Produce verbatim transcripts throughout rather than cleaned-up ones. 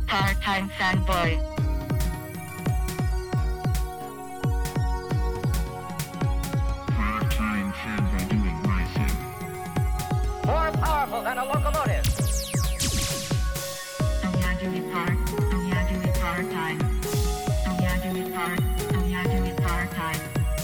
Part-time fanboy. Part-time fanboy doing my thing. More powerful than a locomotive. Oh yeah, do it part. Oh yeah, do it part-time. Oh yeah, do it part. Oh yeah, do it part-time.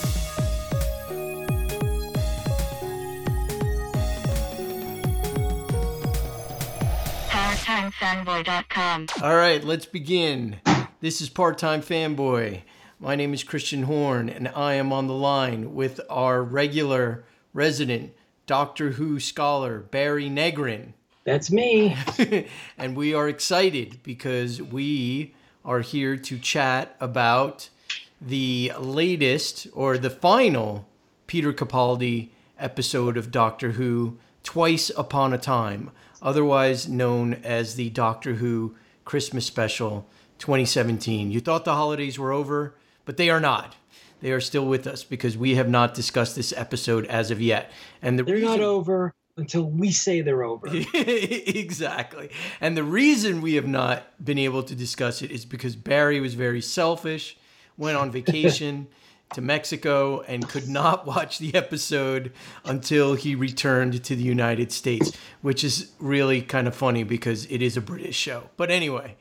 part time fanboy dot com. All right, let's begin. This is Part-Time Fanboy. My name is Christian Horn, and I am on the line with our regular resident Doctor Who scholar, Barry Negrin. That's me. And we are excited because we are here to chat about the latest, or the final, Peter Capaldi episode of Doctor Who, Twice Upon a Time, otherwise known as the Doctor Who Christmas Special twenty seventeen. You thought the holidays were over, but they are not. They are still with us because we have not discussed this episode as of yet. And the They're reason... not over until we say they're over. Exactly. And the reason we have not been able to discuss it is because Barry was very selfish, went on vacation to Mexico, and could not watch the episode until he returned to the United States, which is really kind of funny because it is a British show. But anyway,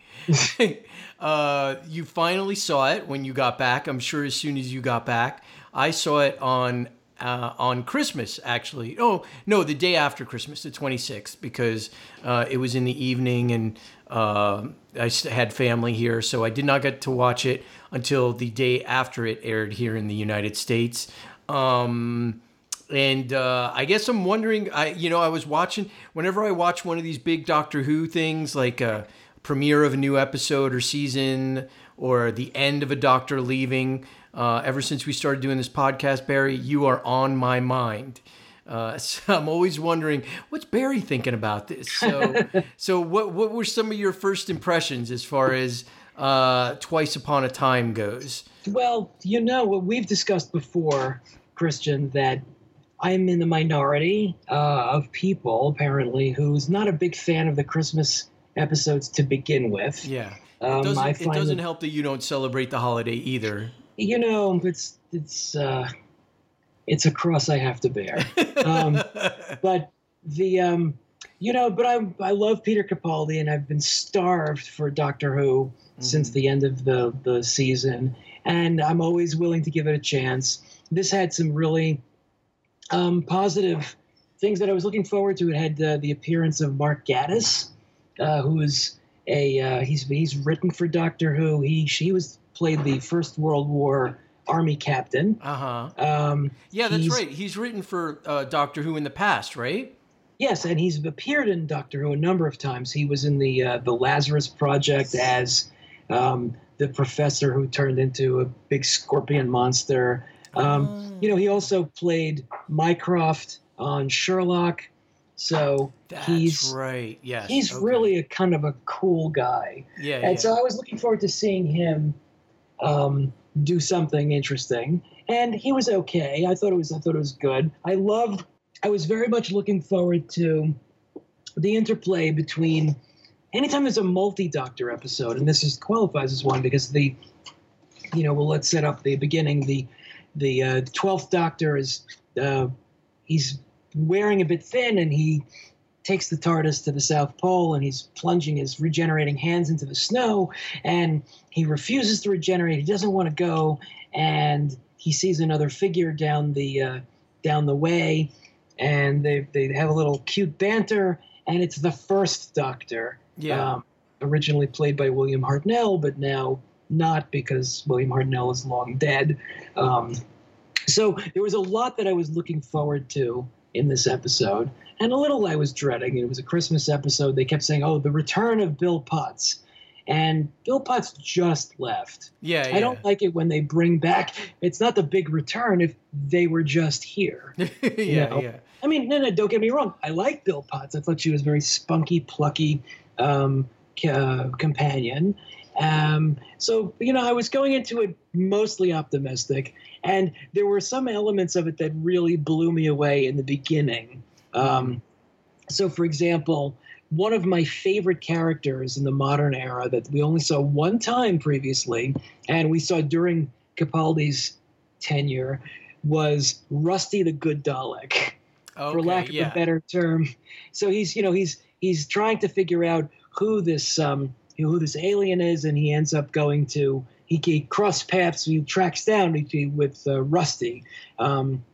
uh, you finally saw it when you got back. I'm sure as soon as you got back. I saw it on uh, on Christmas, actually. Oh, no, the day after Christmas, the twenty-sixth, because uh, it was in the evening, and uh, I had family here, so I did not get to watch it until the day after it aired here in the United States. Um, and uh, I guess I'm wondering, I you know, I was watching, whenever I watch one of these big Doctor Who things, like a premiere of a new episode or season, or the end of a Doctor leaving, uh, ever since we started doing this podcast, Barry, you are on my mind. Uh, so I'm always wondering, what's Barry thinking about this? So, so what what were some of your first impressions as far as uh, Twice Upon a Time goes? Well, you know what we've discussed before, Christian, that I'm in the minority uh, of people, apparently, who's not a big fan of the Christmas episodes to begin with. Yeah. Um, it doesn't, I it find doesn't that, help that you don't celebrate the holiday either. You know, it's it's uh, it's a cross I have to bear. Um, but the um, you know, but I I love Peter Capaldi, and I've been starved for Doctor Who mm-hmm. since the end of the the season, and I'm always willing to give it a chance. This had some really um, positive things that I was looking forward to. It had uh, the appearance of Mark Gatiss, uh, who is a uh, he's he's written for Doctor Who. He he was played the First World War Army captain. Uh-huh. Um, yeah, that's right. He's written for uh, Doctor Who in the past, right? Yes, and he's appeared in Doctor Who a number of times. He was in the uh, the Lazarus Project as um, the professor who turned into a big scorpion monster. Um, oh. You know, he also played Mycroft on Sherlock. So That's he's right. Yes, he's okay. really a kind of a cool guy. Yeah, and yeah. so I was looking forward to seeing him um, do something interesting, and he was okay. I thought it was I thought it was good. I loved. I was very much looking forward to the interplay between. Anytime there's a multi-Doctor episode, and this is qualifies as one because the, you know, well, let's set up the beginning. The the uh, twelfth Doctor is uh, he's wearing a bit thin, and he takes the TARDIS to the South Pole, and he's plunging his regenerating hands into the snow, and he refuses to regenerate. He doesn't want to go, and he sees another figure down the uh, down the way, and they they have a little cute banter, and it's the first Doctor, yeah, um, originally played by William Hartnell, but now not because William Hartnell is long dead. Um, so there was a lot that I was looking forward to in this episode, and a little I was dreading. It was a Christmas episode. They kept saying, oh, the return of Bill Potts. And Bill Potts just left. Yeah, yeah. I don't like it when they bring back, it's not the big return if they were just here. yeah, you know? yeah. I mean, no, no, don't get me wrong. I like Bill Potts. I thought she was very spunky, plucky um, uh, companion. Um, so, you know, I was going into it mostly optimistic, and there were some elements of it that really blew me away in the beginning. Um, so, for example, one of my favorite characters in the modern era that we only saw one time previously, and we saw during Capaldi's tenure, was Rusty the Good Dalek, Okay, for lack of yeah. a better term. So he's, you know, he's he's trying to figure out who this um who this alien is, and he ends up going to he, he cross paths. He tracks down with uh, Rusty, um,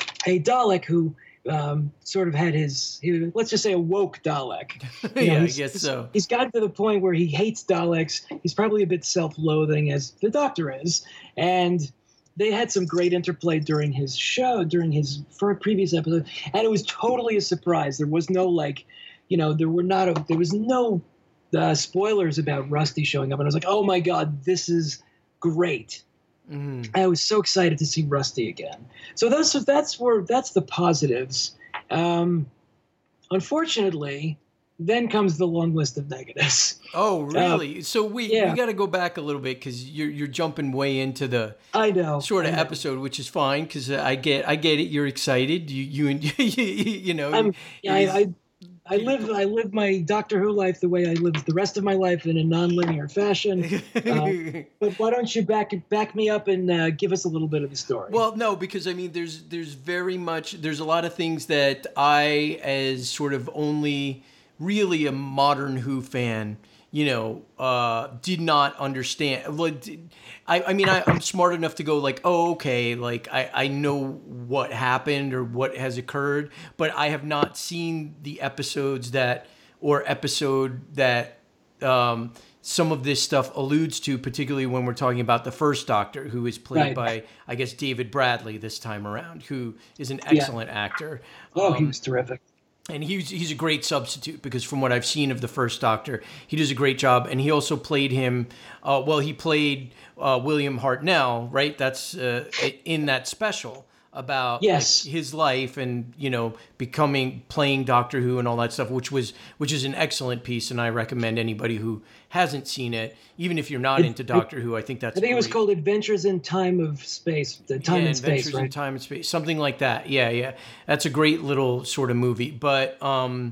a Dalek who. Um, sort of had his, he, let's just say a woke Dalek. You Yeah, I he's- guess he's- so. He's gotten to the point where he hates Daleks. He's probably a bit self-loathing, as the Doctor is. And they had some great interplay during his show, during his for previous episode, and it was totally a surprise. There was no like, you know, there were not a, there was no uh, spoilers about Rusty showing up, and I was like, oh my god, this is great. Mhm. I was so excited to see Rusty again. So that's that's where that's the positives. Um, unfortunately, then comes the long list of negatives. Oh, really? so we, yeah. we got to go back a little bit because you're you're jumping way into the I know. sort of I know. episode, which is fine because I get I get it. You're excited. You you you know. I'm, yeah, it is- I, I I live I live my Doctor Who life the way I lived the rest of my life in a non-linear fashion. Uh, but why don't you back back me up and uh, give us a little bit of the story? Well, no, because I mean, there's there's very much there's a lot of things that I, as sort of only really a modern Who fan, you know, uh, did not understand. Like, did- I, I mean, I, I'm smart enough to go like, oh, okay, like I, I know what happened or what has occurred, but I have not seen the episodes that or episode that um, some of this stuff alludes to, particularly when we're talking about the first Doctor, who is played Right. by, I guess, David Bradley this time around, who is an excellent actor. oh, he Um, was terrific. and he's he's a great substitute because from what I've seen of the first Doctor, he does a great job. And he also played him. Uh, well, he played uh, William Hartnell, right? That's uh, in that special about Yes. like, his life and you know becoming playing Doctor Who and all that stuff, which was which is an excellent piece. And I recommend anybody who hasn't seen it, even if you're not It- into Doctor Who, I think that's. I think it was great. called Adventures in Time of Space. The Time yeah, and Space, Adventures in right? Time and Space, something like that. Yeah, yeah, that's a great little sort of movie. But um,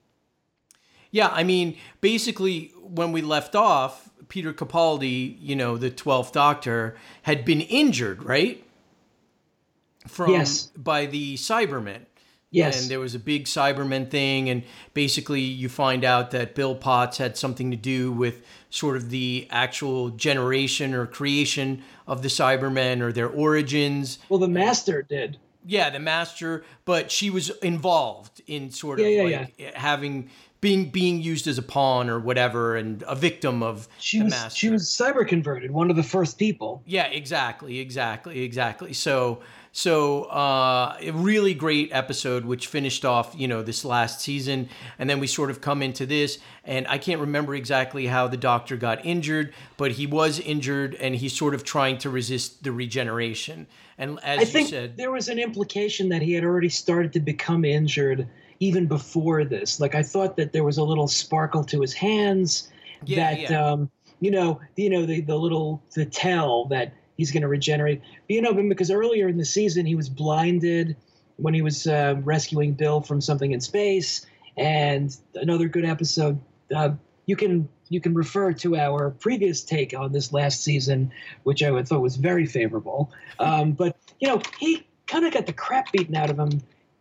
yeah, I mean, basically, when we left off, Peter Capaldi, you know, the twelfth Doctor, had been injured, right? From Yes. by the Cybermen. Yes. And there was a big Cybermen thing, and basically you find out that Bill Potts had something to do with sort of the actual generation or creation of the Cybermen or their origins. Well, the Master did. Yeah, the Master, but she was involved in sort of Yeah, yeah, like having being being used as a pawn or whatever, and a victim of She the was Master. she was cyber converted, one of the first people. Yeah, exactly, exactly, exactly. So, so uh, a really great episode, which finished off, you know, this last season, and then we sort of come into this, and I can't remember exactly how the Doctor got injured, but he was injured, and he's sort of trying to resist the regeneration. And as I you think said, there was an implication that he had already started to become injured even before this. Like I thought that there was a little sparkle to his hands. Yeah, that yeah. um, you know, you know, the the little the tell that he's going to regenerate. You know, because earlier in the season he was blinded when he was uh, rescuing Bill from something in space. And another good episode. Uh, you can you can refer to our previous take on this last season, which I thought was very favorable. Um, but you know, he kind of got the crap beaten out of him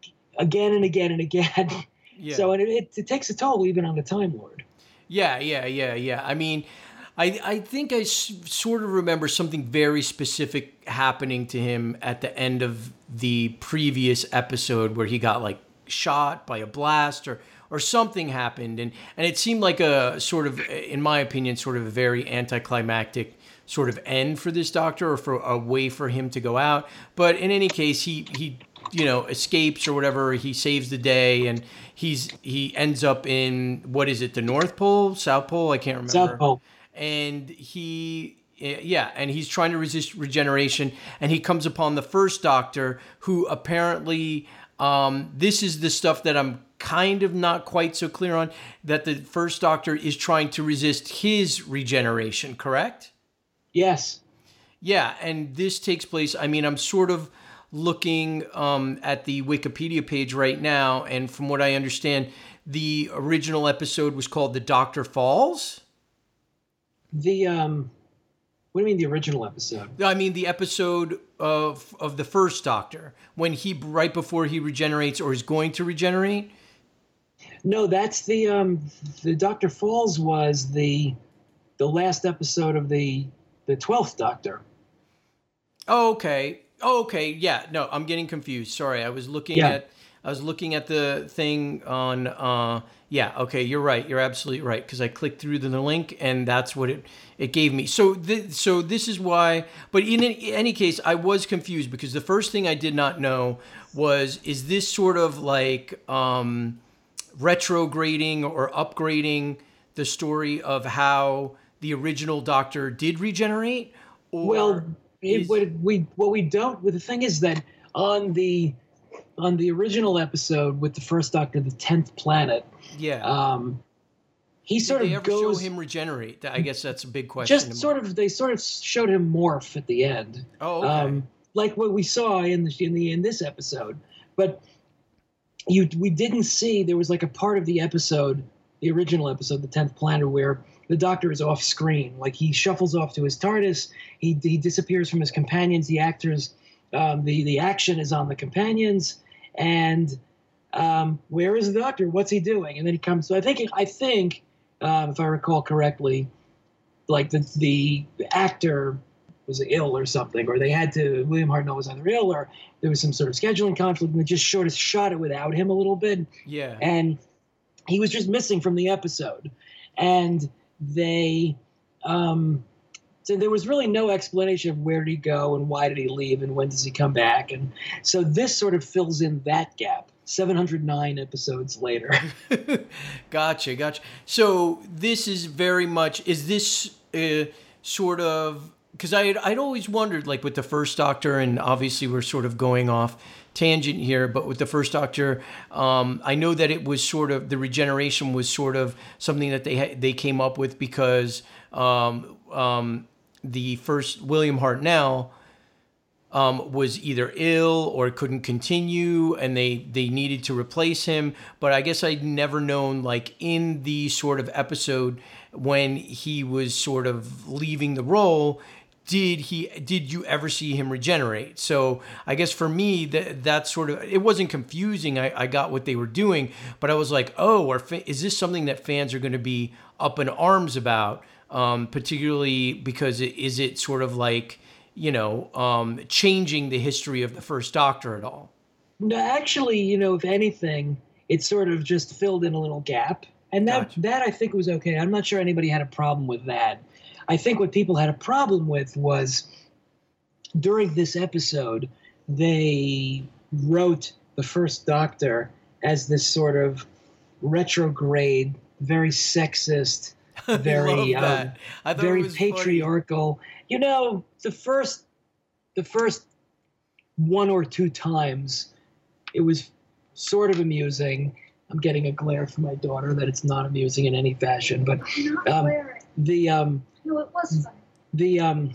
again and again and again. yeah. So and it, it, it takes a toll even on the Time Lord. Yeah, yeah, yeah, yeah. I mean, I I think I s- sort of remember something very specific happening to him at the end of the previous episode where he got like shot by a blast or or something happened, and and it seemed like a sort of, in my opinion, sort of a very anticlimactic sort of end for this Doctor, or for a way for him to go out. But in any case, he he you know escapes or whatever. He saves the day, and he's he ends up in, what is it, the North Pole, South Pole? I can't remember. South Pole. And he yeah, and he's trying to resist regeneration, and he comes upon the first Doctor, who apparently um, this is the stuff that I'm kind of not quite so clear on, that the first Doctor is trying to resist his regeneration, correct? Yes. Yeah, and this takes place, I mean, I'm sort of looking um, at the Wikipedia page right now, and from what I understand, the original episode was called The Doctor Falls? The um, what do you mean the original episode? I mean the episode of of the first Doctor, when he right before he regenerates or is going to regenerate. No, that's the um, the Doctor Falls was the the last episode of the the twelfth Doctor. Oh, okay. Oh, okay. Yeah. No, I'm getting confused. Sorry, I was looking Yeah. at I was looking at the thing on. Uh, yeah. Okay, you're right. You're absolutely right, because I clicked through the, the link and that's what it it gave me. So th- so this is why. But in any, any case, I was confused because the first thing I did not know was, is this sort of like um, retrograding or upgrading the story of how the original Doctor did regenerate? Or Well, it, is- what we what we don't. Well, the thing is that on the on the original episode with the first Doctor, the tenth planet, yeah. um, he Did sort they of ever goes show him regenerate? I guess that's a big question. just sort of. They sort of showed him morph at the end. Oh, okay. um, like what we saw in the in the in this episode. But you we didn't see, there was like a part of the episode, the original episode, the tenth planet, where the Doctor is off screen. Like he shuffles off to his TARDIS, he he disappears from his companions. The actors, um, the the action is on the companions, and um, where is the Doctor? What's he doing? And then he comes. So I think I think um, if I recall correctly, like the the actor was ill or something, or they had to, William Hartnell was either ill or there was some sort of scheduling conflict, and they just sort of shot it without him a little bit. yeah. And he was just missing from the episode. And they, um, so there was really no explanation of where did he go and why did he leave and when does he come back. And so this sort of fills in that gap seven hundred nine episodes later. Gotcha, gotcha. So this is very much, is this uh, sort of, because I had, I'd always wondered, like with the first Doctor, and obviously we're sort of going off tangent here, but with the first Doctor, um, I know that it was sort of, the regeneration was sort of something that they ha- they came up with because um, um, the first William Hartnell um, was either ill or couldn't continue, and they they needed to replace him. But I guess I'd never known, like in the sort of episode when he was sort of leaving the role, did he did you ever see him regenerate? So I guess for me that that sort of, it wasn't confusing. I, I got what they were doing, but I was like, oh, are fa- is this something that fans are going to be up in arms about? Um, particularly because it, is it sort of like, you know, um, changing the history of the first Doctor at all? No, actually, you know, if anything, it sort of just filled in a little gap. And that, Gotcha. that I think was okay. I'm not sure anybody had a problem with that. I think what people had a problem with was during this episode, they wrote the first Doctor as this sort of retrograde, very sexist, very I love that. um, I thought it very was funny. patriarchal. You know, the first, the first one or two times, it was sort of amusing. I'm getting a glare from my daughter that it's not amusing in any fashion, but Not um, wearing. the um, No, it was funny. the um,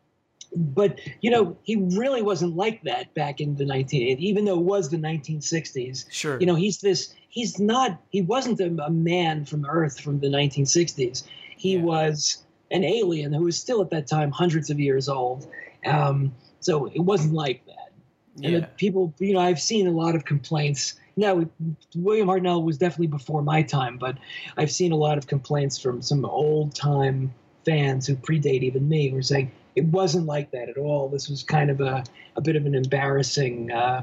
but you know, he really wasn't like that back in the nineteen, even though it was the nineteen sixties. Sure. You know, he's this. He's not. He wasn't a, a man from Earth from the nineteen sixties. He Yeah. was an alien who was still at that time hundreds of years old. Um, so it wasn't like that. And yeah. the people, you know, I've seen a lot of complaints. Now, William Hartnell was definitely before my time, but I've seen a lot of complaints from some old-time fans who predate even me, who are saying it wasn't like that at all. This was kind of a, a bit of an embarrassing, uh,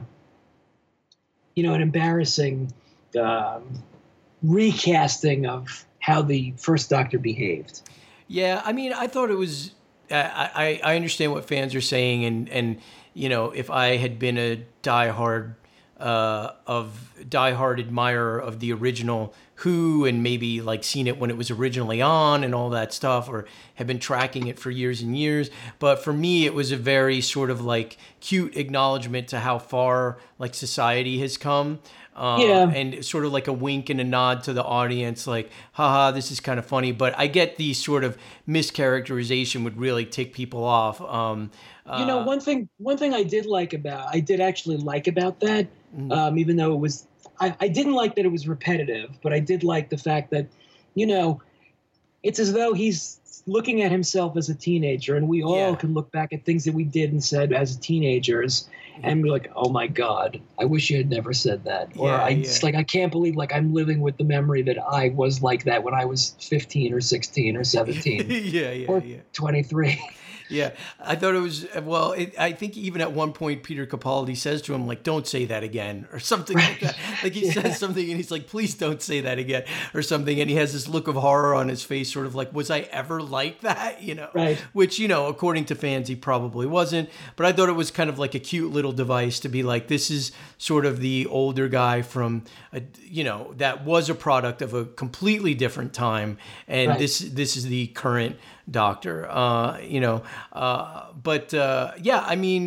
you know, an embarrassing um, recasting of how the first Doctor behaved. Yeah, I mean, I thought it was. I, I I understand what fans are saying, and and you know, if I had been a diehard uh, of diehard admirer of the original Who, and maybe like seen it when it was originally on and all that stuff, or have been tracking it for years and years. But for me, it was a very sort of like cute acknowledgement to how far like society has come. Uh, Yeah. And sort of like a wink and a nod to the audience, like, haha, this is kind of funny. But I get the sort of mischaracterization would really tick people off. Um, You know, uh, one thing one thing I did like about I did actually like about that, Mm. um, even though it was I, I didn't like that it was repetitive, but I did like the fact that, you know, it's as though he's looking at himself as a teenager, and we all Yeah. can look back at things that we did and said as teenagers and be like, oh my God, I wish you had never said that. Or Yeah, I yeah. just like, I can't believe like I'm living with the memory that I was like that when I was fifteen or sixteen or seventeen yeah, yeah, or yeah. twenty-three. Yeah, I thought it was well. It, I think even at one point, Peter Capaldi says to him, like, "Don't say that again," or something like that. Like he Yeah. says something, and he's like, "Please don't say that again," or something. And he has this look of horror on his face, sort of like, "Was I ever like that?" You know, Right. Which, you know, according to fans, he probably wasn't. But I thought it was kind of like a cute little device to be like, this is sort of the older guy from, a, you know, that was a product of a completely different time, and Right. this this is the current Doctor. Uh, you know, uh, but uh, yeah, I mean.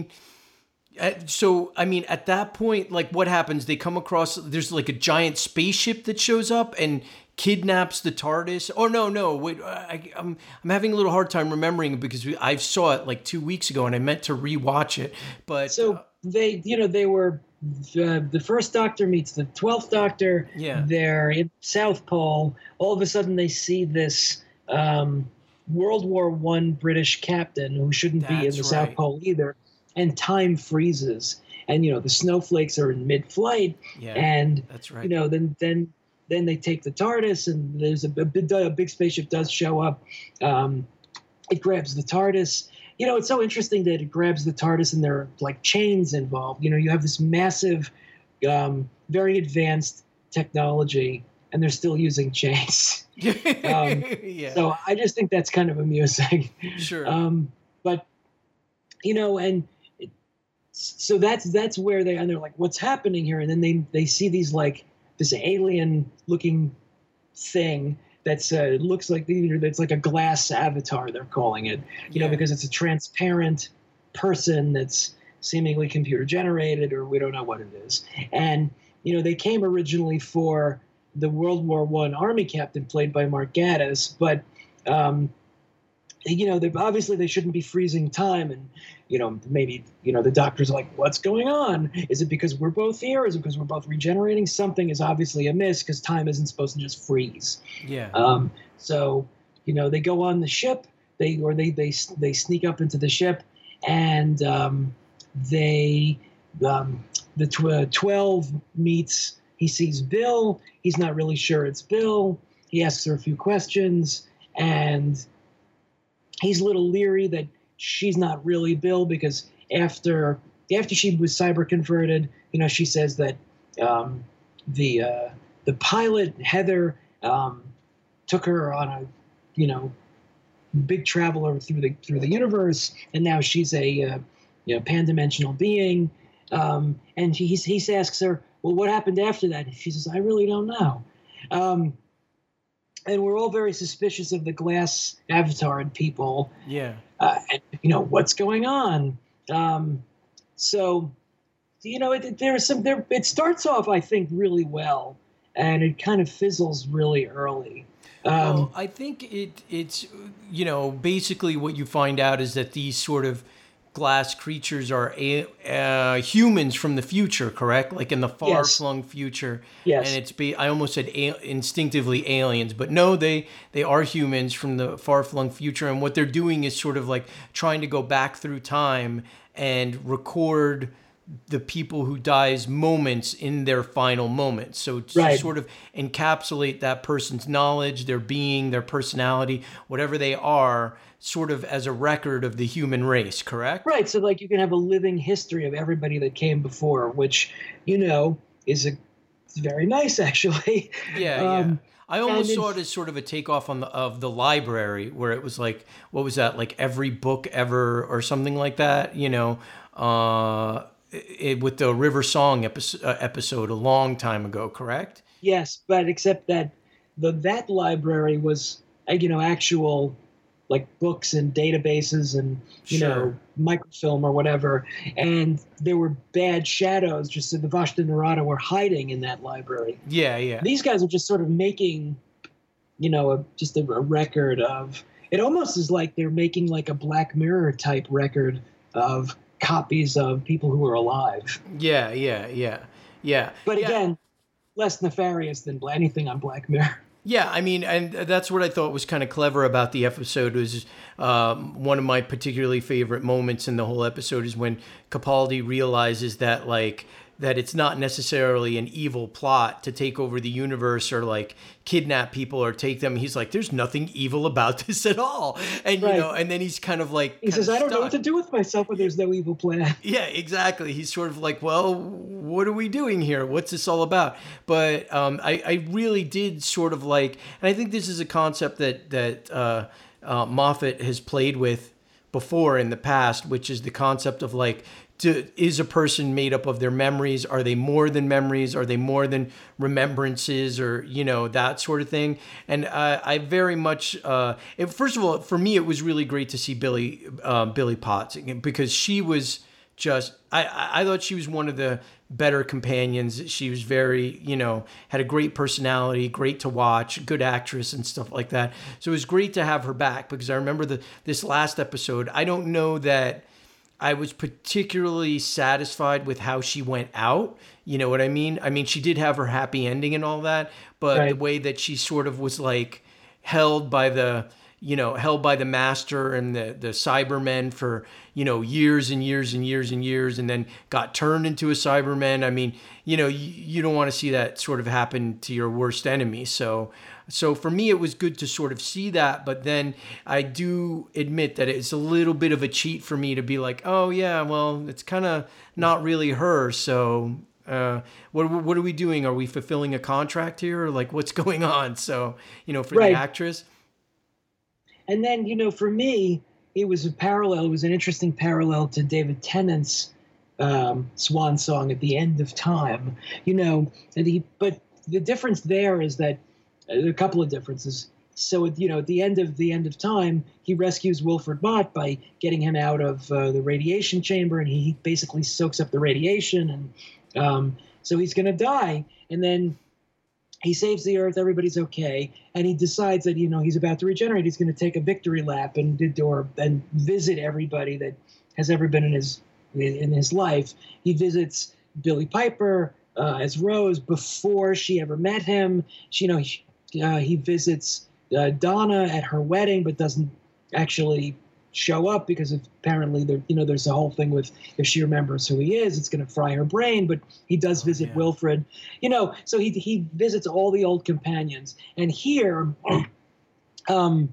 Uh, So, I mean, at that point, like, what happens? They come across, there's like a giant spaceship that shows up and kidnaps the TARDIS. Oh, no, no, wait, I, I'm, I'm having a little hard time remembering it because we, I saw it like two weeks ago and I meant to rewatch it. But So uh, they, you know, they were the, the first Doctor meets the twelfth Doctor. Yeah. They're in South Pole. All of a sudden, they see this um, World War One British captain who shouldn't be in That's the South right. Pole either, and time freezes. And you know, the snowflakes are in mid-flight, yeah, and that's right. you know, then then then they take the TARDIS, and there's a, a, big, a big spaceship does show up. Um, it grabs the TARDIS. You know, it's so interesting that it grabs the TARDIS and there are like chains involved. You know, you have this massive, um, very advanced technology, and they're still using chains. um, yeah, So I just think that's kind of amusing. sure. Um, but you know, and it, so that's that's where they and they're like, what's happening here? And then they they see these like this alien looking thing that's uh, it looks like either that's like a glass avatar, they're calling it, you know, Yeah. because it's a transparent person that's seemingly computer generated, or we don't know what it is. And you know, they came originally for the World War One Army captain played by Mark Gatiss, but um, you know, they obviously they shouldn't be freezing time, and you know, maybe you know the doctor's like, what's going on? Is it because we're both here? Is it because we're both regenerating? Something is obviously amiss because time isn't supposed to just freeze. yeah, Um, so you know, they go on the ship, they or they they they sneak up into the ship, and um, they um, the tw- twelve meets. He sees Bill. He's not really sure it's Bill. He asks her a few questions, and he's a little leery that she's not really Bill because after after she was cyber converted, you know, she says that um, the uh, the pilot Heather um, took her on a you know big traveler through the through the universe, and now she's a uh, you know pan-dimensional being. Um, and he he asks her, well, what happened after that? And she says, I really don't know. Um, and we're all very suspicious of the glass avatar people. yeah. Uh, and, you know, what's going on? Um, so, you know, it, there's some there. It starts off, I think, really well, and it kind of fizzles really early. Um, Well, I think it it's you know basically what you find out is that these sort of glass creatures are a, uh, humans from the future, correct? Like in the far-flung future. Yes. And it's be I almost said a, instinctively aliens, but no, they they are humans from the far-flung future, and what they're doing is sort of like trying to go back through time and record the people who dies moments in their final moments. So to Right. sort of encapsulate that person's knowledge, their being, their personality, whatever they are, sort of as a record of the human race, correct? Right, so like you can have a living history of everybody that came before, which you know is a it's very nice actually. Yeah, Um, yeah. I almost and saw it's- it as sort of a takeoff on the of the library, where it was like, what was that, like every book ever or something like that, you know, uh, it, with the River Song episode, uh, episode a long time ago, correct? Yes, but except that the that library was uh, you know actual like books and databases and you Sure. know microfilm or whatever, and there were bad shadows. Just so the Vashta Nerada were hiding in that library. Yeah, yeah. These guys are just sort of making, you know, a, just a, a record of. It almost is like they're making like a Black Mirror type record of copies of people who are alive. Yeah, yeah, yeah, yeah. But yeah. again, less nefarious than bla- anything on Black Mirror. Yeah, I mean, and that's what I thought was kind of clever about the episode. Was um, one of my particularly favorite moments in the whole episode is when Capaldi realizes that like that it's not necessarily an evil plot to take over the universe or like kidnap people or take them. He's like, there's nothing evil about this at all, and Right. you know, and then he's kind of like He kind says, of "I don't know stuck. what to do with myself when there's no evil plan." Yeah, exactly. He's sort of like, well, what are we doing here? What's this all about? But um, I, I really did sort of like, and I think this is a concept that that uh, uh, Moffat has played with before in the past, which is the concept of like, do, is a person made up of their memories? Are they more than memories? Are they more than remembrances, or you know, that sort of thing? And uh, I very much, uh, it, first of all, for me, it was really great to see Billy uh, Billy Potts, because she was just, I, I I thought she was one of the better companions. She was very, you know, had a great personality, great to watch, good actress and stuff like that. So it was great to have her back, because I remember the this last episode, I don't know that I was particularly satisfied with how she went out. You know what I mean? I mean, she did have her happy ending and all that, but Right. the way that she sort of was like held by the, you know, held by the master and the, the Cybermen for, you know, years and years and years and years, and then got turned into a Cyberman. I mean, you know, you, you don't want to see that sort of happen to your worst enemy. So, so for me, it was good to sort of see that. But then I do admit that it's a little bit of a cheat for me to be like, oh yeah, well, it's kind of not really her. So, uh, what what are we doing? Are we fulfilling a contract here, or like what's going on? So, you know, for Right. the actress. And then, you know, for me, it was a parallel. It was an interesting parallel to David Tennant's um, swan song at the end of time. You know, and he. But the difference there is that uh, a couple of differences. So, at, you know, at the end of the end of time, he rescues Wilfred Mott by getting him out of uh, the radiation chamber, and he basically soaks up the radiation, and um, so he's going to die. And then he saves the Earth, everybody's okay, and he decides that, you know, he's about to regenerate. He's going to take a victory lap and or and visit everybody that has ever been in his in his life. He visits Billie Piper uh, as Rose before she ever met him. She, you know, he, uh, he visits uh, Donna at her wedding, but doesn't actually show up because of, apparently there, you know, there's a whole thing with if she remembers who he is, it's going to fry her brain. But he does Oh, visit yeah. Wilfred, you know, so he he visits all the old companions. And here, um,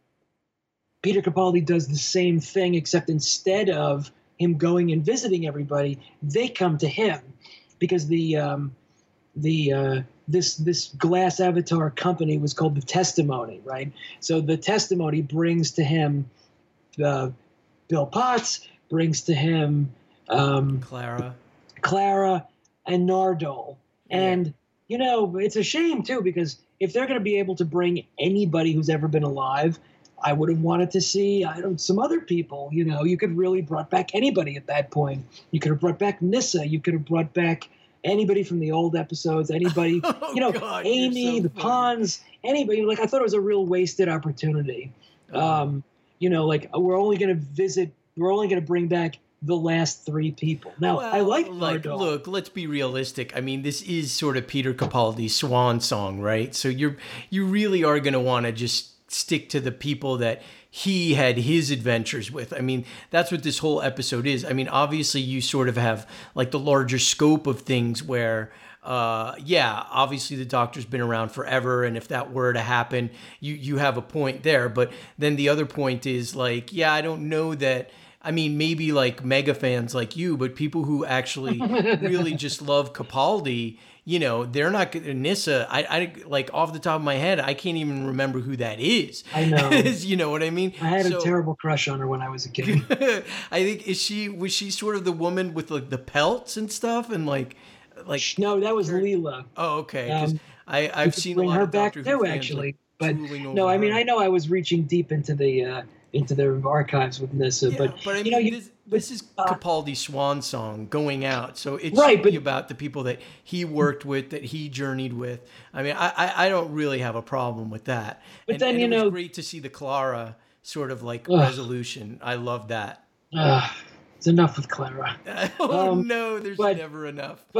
Peter Capaldi does the same thing, except instead of him going and visiting everybody, they come to him, because the um, the uh, this this glass avatar company was called the Testimony, right? So the Testimony brings to him uh, Bill Potts, brings to him um, Clara. Clara and Nardole. And, you know, it's a shame, too, because if they're going to be able to bring anybody who's ever been alive, I would have wanted to see I don't, some other people. You know, you could really brought back anybody at that point. You could have brought back Nissa. You could have brought back anybody from the old episodes, anybody, Oh, you know, God, you're Amy, so the funny. Pawns, anybody. Like, I thought it was a real wasted opportunity. Uh, Um, you know, like, we're only going to visit, we're only going to bring back the last three people. Now, I Well, like like, Nardole. look, let's be realistic. I mean, this is sort of Peter Capaldi's swan song, right? So you're you really are going to want to just stick to the people that he had his adventures with. I mean, that's what this whole episode is. I mean, obviously you sort of have like the larger scope of things where uh yeah, obviously the Doctor's been around forever, and if that were to happen, you you have a point there. But then the other point is like, yeah, I don't know that I mean, maybe like mega fans like you, but people who actually really just love Capaldi, you know, they're not gonna Nissa. I, I like off the top of my head, I can't even remember who that is. I know. You know what I mean? I had So- a terrible crush on her when I was a kid. I think is she was she sort of the woman with like the pelts and stuff and like like No, that was Leela. oh okay 'cause Um, I We I've could seen a bring lot her of back Doctor Who too, fans, actually. like, But drooling no, over I mean, her. I know I was reaching deep into the uh, into their archives with Nissa, Yeah, but, but, I you mean, know, you, this, this is uh, Capaldi's swan song going out, so it's Right, really but- about the people that he worked with, that he journeyed with. I mean, I I, I don't really have a problem with that. But and, then, and you it was know- great to see the Clara sort of like Ugh. resolution. I love that. uh, it's enough with Clara. Oh Um, no, there's but- never enough. But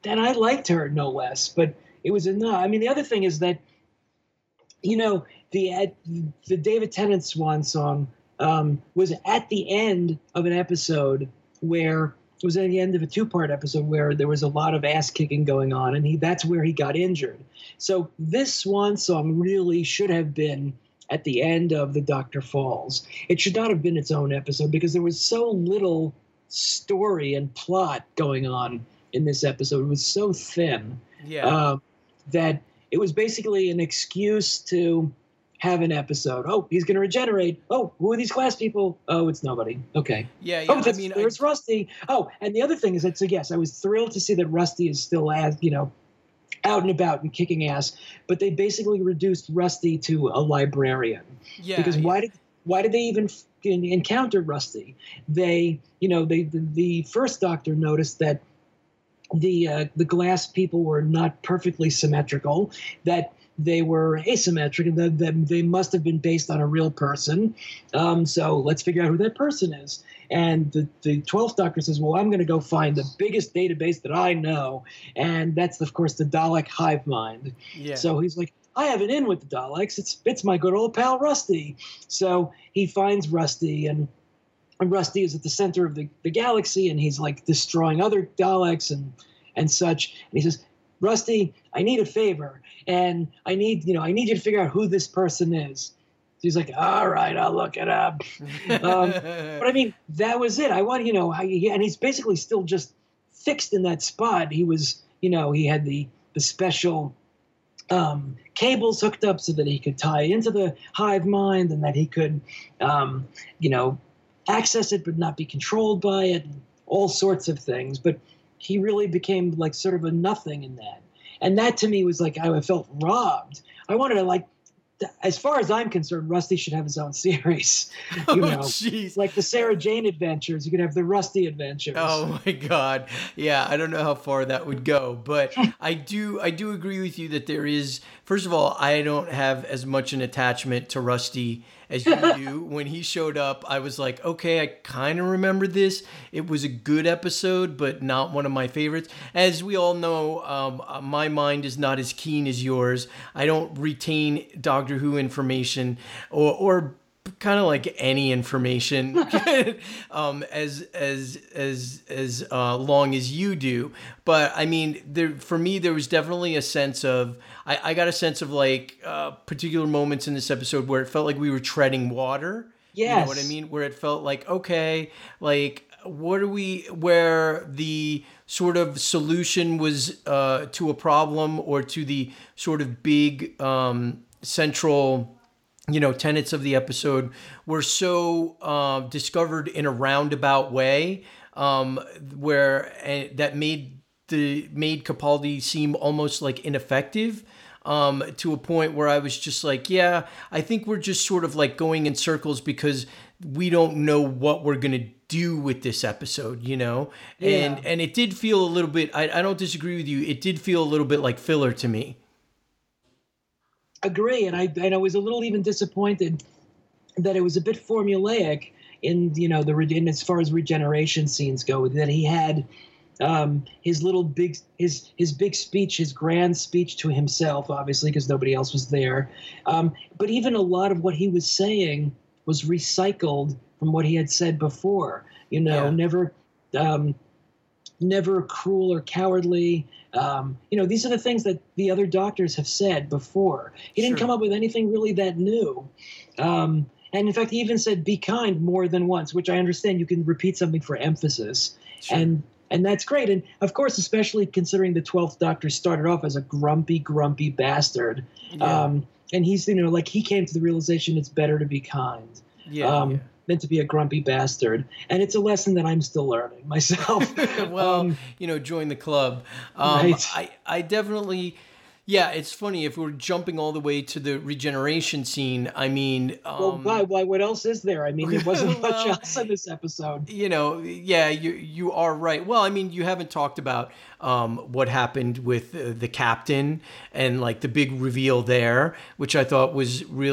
and I liked her no less, but it was enough. I mean, the other thing is that, you know, the uh, the David Tennant swan song um, was at the end of an episode where it was at the end of a two-part episode where there was a lot of ass kicking going on, and he that's where he got injured. So this swan song really should have been at the end of the Doctor Falls. It should not have been its own episode because there was so little story and plot going on in this episode. It was so thin Yeah. uh, that it was basically an excuse to have an episode. Oh, he's going to regenerate. Oh, who are these class people? Oh, it's nobody. Okay. Yeah, yeah. Oh, that's, I mean, there's I, Rusty. Oh, and the other thing is that, so yes, I was thrilled to see that Rusty is still, as you know, out and about and kicking ass. But they basically reduced Rusty to a librarian. yeah. Because yeah. why did why did they even f- encounter Rusty? They, you know, they the, the first Doctor noticed that the uh, the glass people were not perfectly symmetrical, that they were asymmetric, and that, that they must have been based on a real person. Um, so let's figure out who that person is. And the, the twelfth Doctor says, well, I'm going to go find the biggest database that I know. And that's, of course, the Dalek hive mind. Yeah. So he's like, I have an in with the Daleks. It's it's my good old pal Rusty. So he finds Rusty, and, and Rusty is at the center of the, the galaxy, and he's like destroying other Daleks and and such. And he says, Rusty, I need a favor, and I need you know I need you to figure out who this person is. So he's like, all right, I'll look it up. um, but I mean, that was it. I want you know, I, he, and he's basically still just fixed in that spot. He was, you know, he had the the special um, cables hooked up so that he could tie into the hive mind, and that he could, um, you know, access it but not be controlled by it, and all sorts of things. But he really became like sort of a nothing in that. And that to me was like, I felt robbed. I wanted to like, as far as I'm concerned, Rusty should have his own series. You know, Oh, jeez. like the Sarah Jane Adventures. You could have the Rusty Adventures. Oh my God. Yeah, I don't know how far that would go, but I do I do agree with you that there is, first of all, I don't have as much an attachment to Rusty as you do. When he showed up, I was like, okay, I kind of remember this. It was a good episode, but not one of my favorites. As we all know, um, my mind is not as keen as yours. I don't retain Doctor Who information or, or kind of like any information um, as as as as uh, long as you do. But I mean, there for me, there was definitely a sense of I, I got a sense of like uh, particular moments in this episode where it felt like we were treading water. You know Yes. what I mean? Where it felt like, okay, like what are we? Where the sort of solution was uh, to a problem or to the sort of big um, central, you know, tenets of the episode were so uh, discovered in a roundabout way, um, where uh, that made the made Capaldi seem almost like ineffective, um, to a point where I was just like, yeah, I think we're just sort of like going in circles because we don't know what we're gonna do with this episode, you know, and Yeah. and it did feel a little bit. I, I don't disagree with you. It did feel a little bit like filler to me. Agree, and I and I was a little even disappointed that it was a bit formulaic in you know the re- in as far as regeneration scenes go. That he had um, his little big his his big speech, his grand speech to himself, obviously because nobody else was there. Um, but even a lot of what he was saying was recycled from what he had said before. You know, Yeah. never. Um, never cruel or cowardly. Um, you know, these are the things that the other doctors have said before. He didn't Sure. come up with anything really that new. Um, and in fact, he even said, be kind more than once, which I understand you can repeat something for emphasis. Sure. And and that's great. And of course, especially considering the twelfth Doctor started off as a grumpy, grumpy bastard. Yeah. Um, and he's, you know, like he came to the realization it's better to be kind. Yeah, um, yeah. Than to be a grumpy bastard. And it's a lesson that I'm still learning myself. well, Um, you know, join the club. Um, Right. I, I definitely, yeah, it's funny if we're jumping all the way to the regeneration scene. I mean, um, well, why, why? What else is there? I mean, there wasn't much Well, else in this episode. you know, yeah, you you are right. Well, I mean, you haven't talked about um, what happened with uh, the captain and like the big reveal there, which I thought was really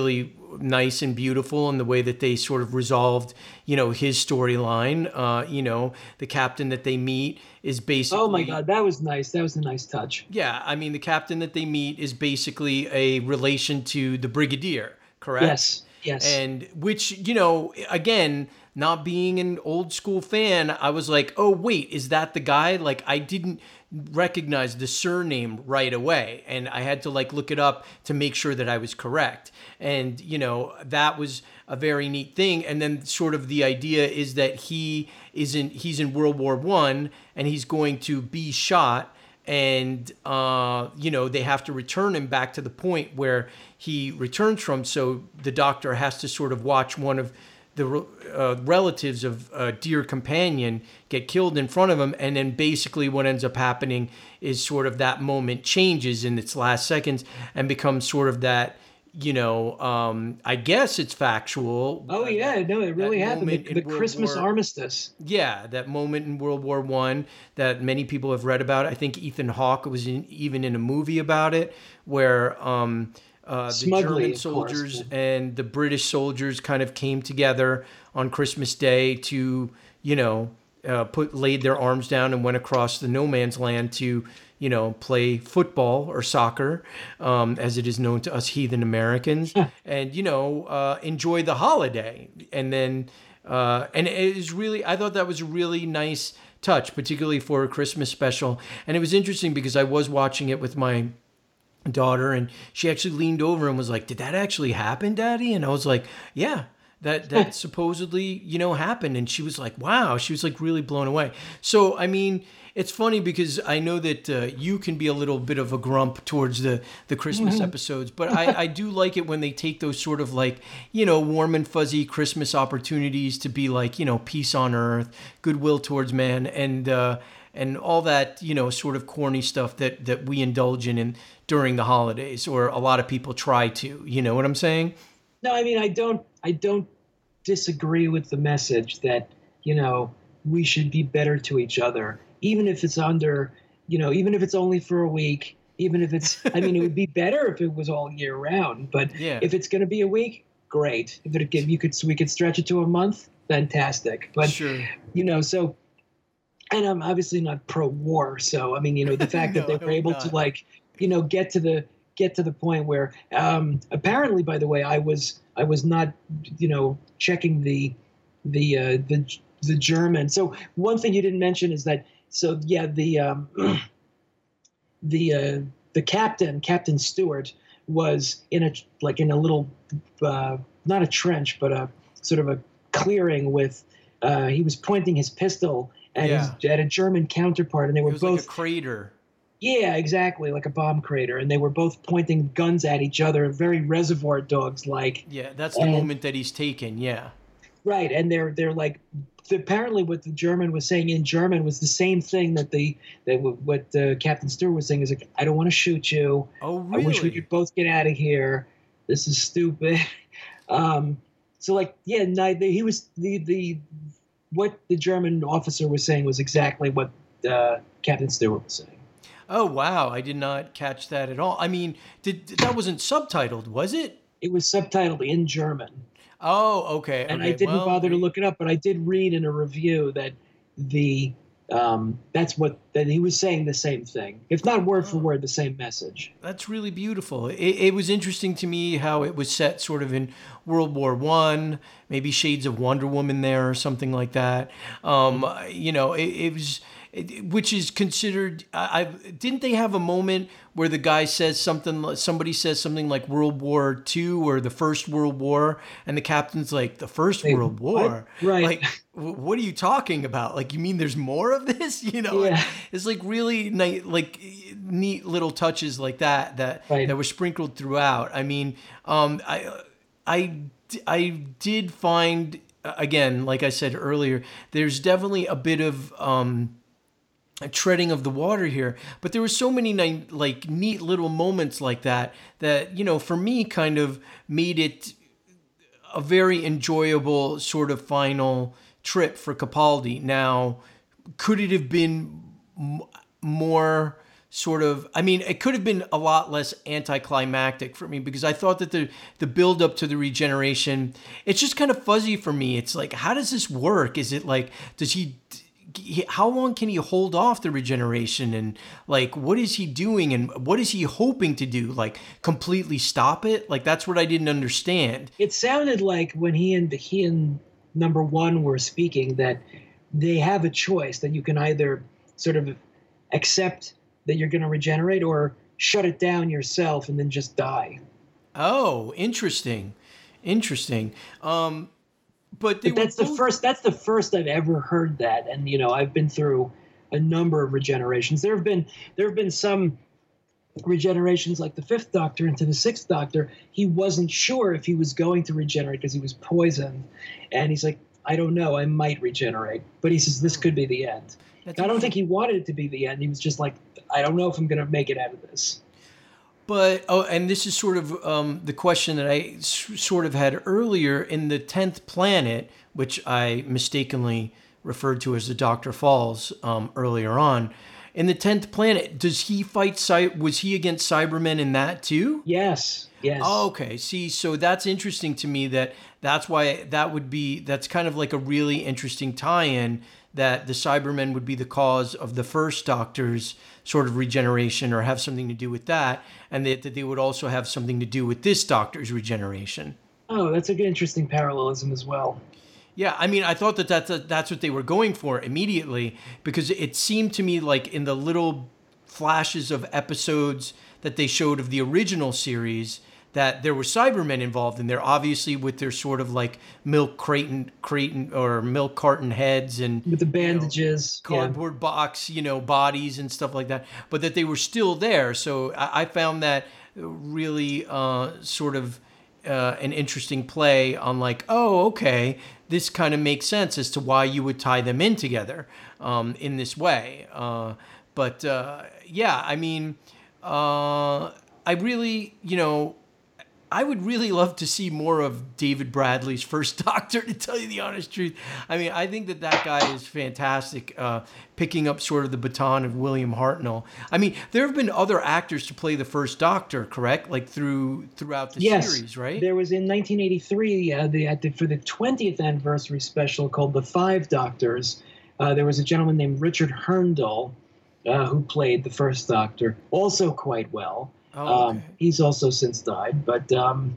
nice and beautiful in the way that they sort of resolved, you know, his storyline. Uh, you know, the captain that they meet is basically. Oh my God, that was nice. That was a nice touch. Yeah, I mean, the captain that they meet is basically a relation to the brigadier, correct? Yes. Yes. And which, you know, again, not being an old school fan, I was like, oh, wait, is that the guy? Like, I didn't recognize the surname right away. And I had to, like, look it up to make sure that I was correct. And, you know, that was a very neat thing. And then sort of the idea is that he isn't, he's in World War One and he's going to be shot. And, uh, you know, they have to return him back to the point where he returns from. So the doctor has to sort of watch one of the uh, relatives of a dear companion get killed in front of him. And then basically what ends up happening is sort of that moment changes in its last seconds and becomes sort of that, you know, um, I guess it's factual. Oh yeah, no, it really that happened. moment The, the in World Christmas War- armistice. Yeah, that moment in World War One that many people have read about. I think Ethan Hawke was in, even in a movie about it, where um, uh, the Smugly, German of soldiers course. and the British soldiers kind of came together on Christmas Day to, you know, uh, put laid their arms down and went across the no man's land to, you know, play football or soccer, um, as it is known to us heathen Americans, and, you know, uh, enjoy the holiday. And then, uh, and it is really, I thought that was a really nice touch, particularly for a Christmas special. And it was interesting because I was watching it with my daughter and she actually leaned over and was like, did that actually happen, Daddy? And I was like, yeah. That that supposedly, you know, happened. And she was like, wow. She was like really blown away. So, I mean, it's funny because I know that uh, you can be a little bit of a grump towards the, the Christmas episodes, but I, I do like it when they take those sort of like, you know, warm and fuzzy Christmas opportunities to be like, you know, peace on earth, goodwill towards man, and uh, and all that, you know, sort of corny stuff that, that we indulge in, in during the holidays, or a lot of people try to, you know what I'm saying? No, I mean, I don't, I don't disagree with the message that, you know, we should be better to each other, even if it's under, you know, even if it's only for a week, even if it's, I mean, it would be better if it was all year round, but Yeah. if it's going to be a week, great. If it, if you could, so we could stretch it to a month, fantastic. But, Sure. you know, so, and I'm obviously not pro-war, so, I mean, you know, the fact No, that they I were hope able not. to, like, you know, get to the, get to the point where, um, apparently, by the way, I was, I was not, you know, checking the, the, uh, the, the German. So one thing you didn't mention is that, so yeah, the, um, the, uh, the captain, Captain Stewart, was in a, like in a little, uh, not a trench, but a sort of a clearing with, uh, he was pointing his pistol at, Yeah. his, at a German counterpart, and they It were was both, like a crater. yeah, exactly, like a bomb crater, and they were both pointing guns at each other, very Reservoir Dogs like. Yeah, that's the And- moment that he's taken. Yeah. Right, and they're they're like, apparently what the German was saying in German was the same thing that the that w- what uh, Captain Stewart was saying is like, I don't want to shoot you. Oh, I really? wish we could both get out of here. This is stupid. Um, so like, yeah, ni- the, he was the the what the German officer was saying was exactly what uh, Captain Stewart was saying. Oh, wow. I did not catch that at all. I mean, did that wasn't subtitled, was it? It was subtitled in German. Oh, okay. And okay. I didn't well, bother to look it up, but I did read in a review that the um, that's what that he was saying the same thing, if not word for word, the same message. That's really beautiful. It, it was interesting to me how it was set sort of in World War One, maybe shades of Wonder Woman there or something like that. Um, you know, it, it was, it, which is considered. I, I didn't they have a moment where the guy says something, somebody says something like World War Two or the First World War, and the captain's like, the First Hey, World War, what? Right. Like, w- what are you talking about? Like, you mean there's more of this? You know, Yeah. it's like really nice, like neat little touches like that that Right. that were sprinkled throughout. I mean, um, I, I, I did find again, like I said earlier, there's definitely a bit of um, a treading of the water here, but there were so many ni- like neat little moments like that that, you know, for me, kind of made it a very enjoyable sort of final trip for Capaldi. Now, could it have been m- more sort of, I mean, it could have been a lot less anticlimactic for me because I thought that the the build up to the regeneration, it's just kind of fuzzy for me. It's like, how does this work? Is it like, does he, he how long can he hold off the regeneration, and like, what is he doing, and what is he hoping to do? Like, completely stop it? Like, that's what I didn't understand. It sounded like when he and he and number one were speaking that they have a choice, that you can either sort of accept that you're going to regenerate or shut it down yourself and then just die. Oh, interesting. Interesting. Um, but, they but that's were the both- first, that's the first I've ever heard that. And, you know, I've been through a number of regenerations. There have been, there have been some regenerations like the fifth Doctor into the sixth Doctor. He wasn't sure if he was going to regenerate because he was poisoned. And he's like, I don't know, I might regenerate. But he says, this could be the end. That's I don't think he wanted it to be the end. He was just like, I don't know if I'm going to make it out of this. But, oh, and this is sort of um, the question that I s- sort of had earlier in the tenth planet, which I mistakenly referred to as the Doctor Falls um, earlier on. In the tenth planet, does he fight, Cy- was he against Cybermen in that too? Yes, yes. Oh, okay. See, so that's interesting to me that that's why that would be, that's kind of like a really interesting tie-in, that the Cybermen would be the cause of the first Doctor's sort of regeneration or have something to do with that, and that, that they would also have something to do with this Doctor's regeneration. Oh, that's a good, interesting parallelism as well. Yeah, I mean, I thought that that's, a, that's what they were going for immediately, because it seemed to me like in the little flashes of episodes that they showed of the original series that there were Cybermen involved in there, obviously with their sort of like milk crate, crate or milk carton heads and With the bandages. you know, cardboard box, you know, bodies and stuff like that, but that they were still there. So I, I found that really uh, sort of uh, an interesting play on like, oh, okay, this kind of makes sense as to why you would tie them in together um, in this way. Uh, but uh, yeah, I mean, uh, I really, you know, I would really love to see more of David Bradley's first Doctor, to tell you the honest truth. I mean, I think that that guy is fantastic, uh, picking up sort of the baton of William Hartnell. I mean, there have been other actors to play the first Doctor, correct? Like through throughout the yes, series, right? There was in nineteen eighty-three, uh, the, at the, for the twentieth anniversary special called The Five Doctors, uh, there was a gentleman named Richard Herndl uh, who played the first Doctor, also quite well. Oh, okay. Um, he's also since died, but um,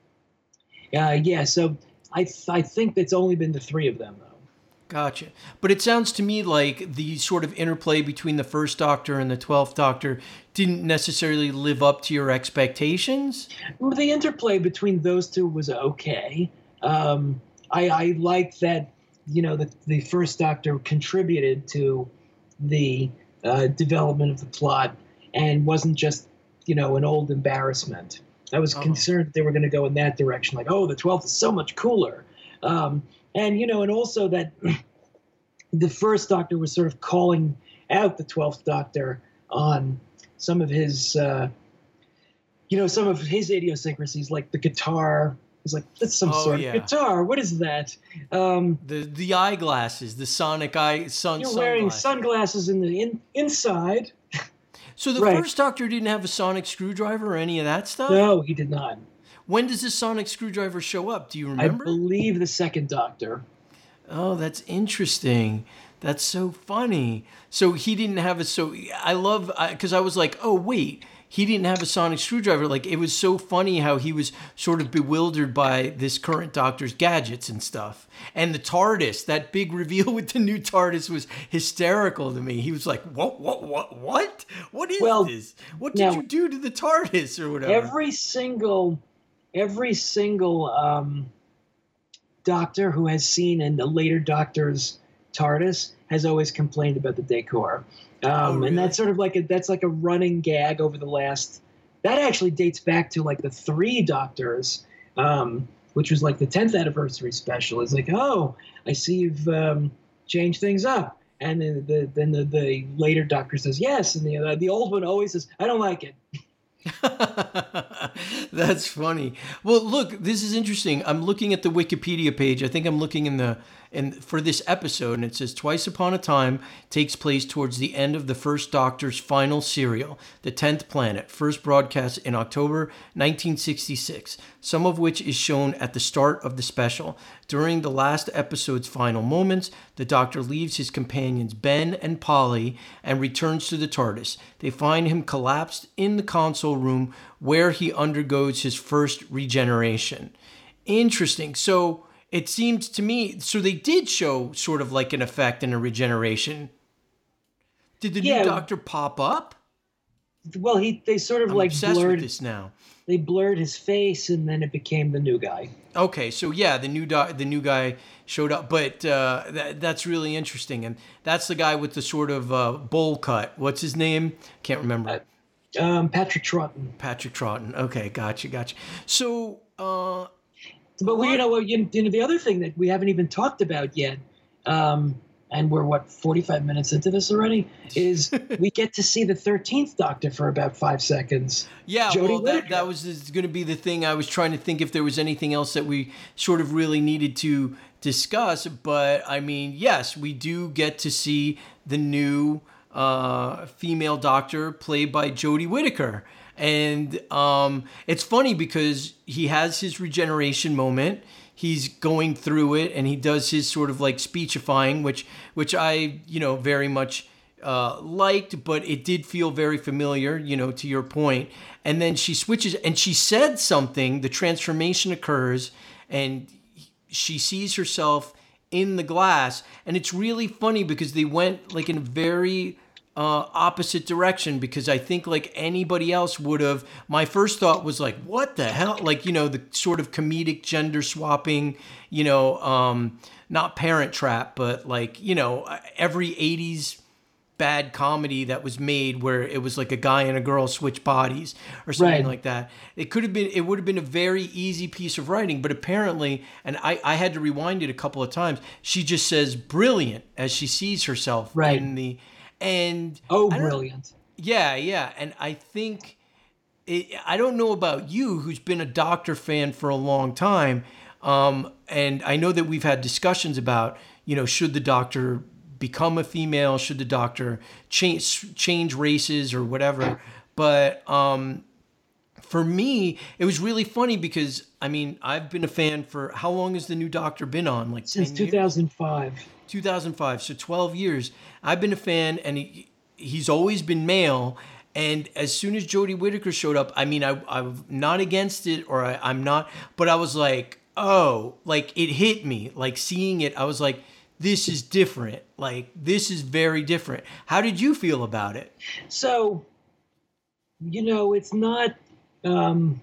uh, yeah. So I th- I think it's only been the three of them though. Gotcha. But it sounds to me like the sort of interplay between the first Doctor and the twelfth Doctor didn't necessarily live up to your expectations. Well, the interplay between those two was okay. Um, I, I liked that, you know, the the first Doctor contributed to the uh, development of the plot and wasn't just, you know, an old embarrassment. I was Oh. concerned that they were going to go in that direction, like, oh, the twelfth is so much cooler. Um, and, you know, and also that the first Doctor was sort of calling out the twelfth Doctor on some of his, uh, you know, some of his idiosyncrasies, like the guitar. He's like, that's some Oh, sort yeah. of guitar. What is that? Um, The the eyeglasses, the sonic eye sun you're wearing sunglasses. sunglasses in the in, inside. So the Right. first Doctor didn't have a sonic screwdriver or any of that stuff? No, he did not. When does this sonic screwdriver show up? Do you I remember? believe the second Doctor. Oh, that's interesting. That's so funny. So he didn't have a, so I love, because I, I was like, oh, wait, he didn't have a sonic screwdriver. Like, it was so funny how he was sort of bewildered by this current Doctor's gadgets and stuff. And the TARDIS, that big reveal with the new TARDIS was hysterical to me. He was like, what, what, what, what? What is Well, this? What did now- you do to the TARDIS or whatever? Every single, every single um, Doctor who has seen in the later Doctor's TARDIS has always complained about the decor. Um, Oh, really? And that's sort of like a, that's like a running gag over the last, that actually dates back to like the three Doctors, um, which was like the tenth anniversary special. It's like, oh, I see you've um, changed things up. And then the, then the, the later Doctor says, yes. And the, uh, the old one always says, I don't like it. That's funny. Well, look, this is interesting. I'm looking at the Wikipedia page. I think I'm looking in the in for this episode, and it says Twice Upon a Time takes place towards the end of the first Doctor's final serial, The Tenth Planet, first broadcast in October nineteen sixty-six, some of which is shown at the start of the special. During the last episode's final moments, the Doctor leaves his companions Ben and Polly and returns to the TARDIS. They find him collapsed in the console room where he undergoes his first regeneration. Interesting. So it seems to me, so they did show sort of like an effect and a regeneration. Did the Yeah. new Doctor pop up? Well, he they sort of I'm like obsessed blurred with this now. they blurred his face, and then it became the new guy. Okay, so yeah, the new doc, the new guy showed up, but uh, that, that's really interesting, and that's the guy with the sort of uh, bowl cut. What's his name? Can't remember. Um, Patrick Troughton. Patrick Troughton. Okay, gotcha, gotcha. So, uh, But we, you know, you, you know, the other thing that we haven't even talked about yet, um, and we're what forty-five minutes into this already, is we get to see the thirteenth Doctor for about five seconds. yeah, Jodie well, that, Whittaker. that was going to be the thing. I was trying to think if there was anything else that we sort of really needed to discuss, but I mean, yes, we do get to see the new uh, female Doctor played by Jodie Whittaker. And um, it's funny because he has his regeneration moment. He's going through it, and he does his sort of like speechifying, which which I you know very much uh, liked, but it did feel very familiar, you know, to your point. And then she switches, and she said something. The transformation occurs, and she sees herself in the glass, and it's really funny because they went like in a very Uh, opposite direction, because I think like anybody else would have, my first thought was like, what the hell? Like, you know, the sort of comedic gender swapping, you know, um, not Parent Trap, but like, you know, every eighties bad comedy that was made where it was like a guy and a girl switch bodies or something Right. like that. It could have been, it would have been a very easy piece of writing, but apparently, and I, I had to rewind it a couple of times, she just says brilliant as she sees herself Right. in the, and Oh, I don't- brilliant. yeah, yeah, and I think it, I don't know about you, who's been a Doctor fan for a long time, um, and I know that we've had discussions about, you know, should the Doctor become a female, should the Doctor change change races or whatever, but um, for me, it was really funny because I mean I've been a fan for how long has the new Doctor been on? Like Since ten years? two thousand five. two thousand five, so twelve years. I've been a fan, and he, he's always been male. And as soon as Jodie Whittaker showed up, I mean, I, I'm not against it, or I, I'm not, but I was like, oh, like it hit me. Like seeing it, I was like, this is different. Like this is very different. How did you feel about it? So, you know, it's not. Um,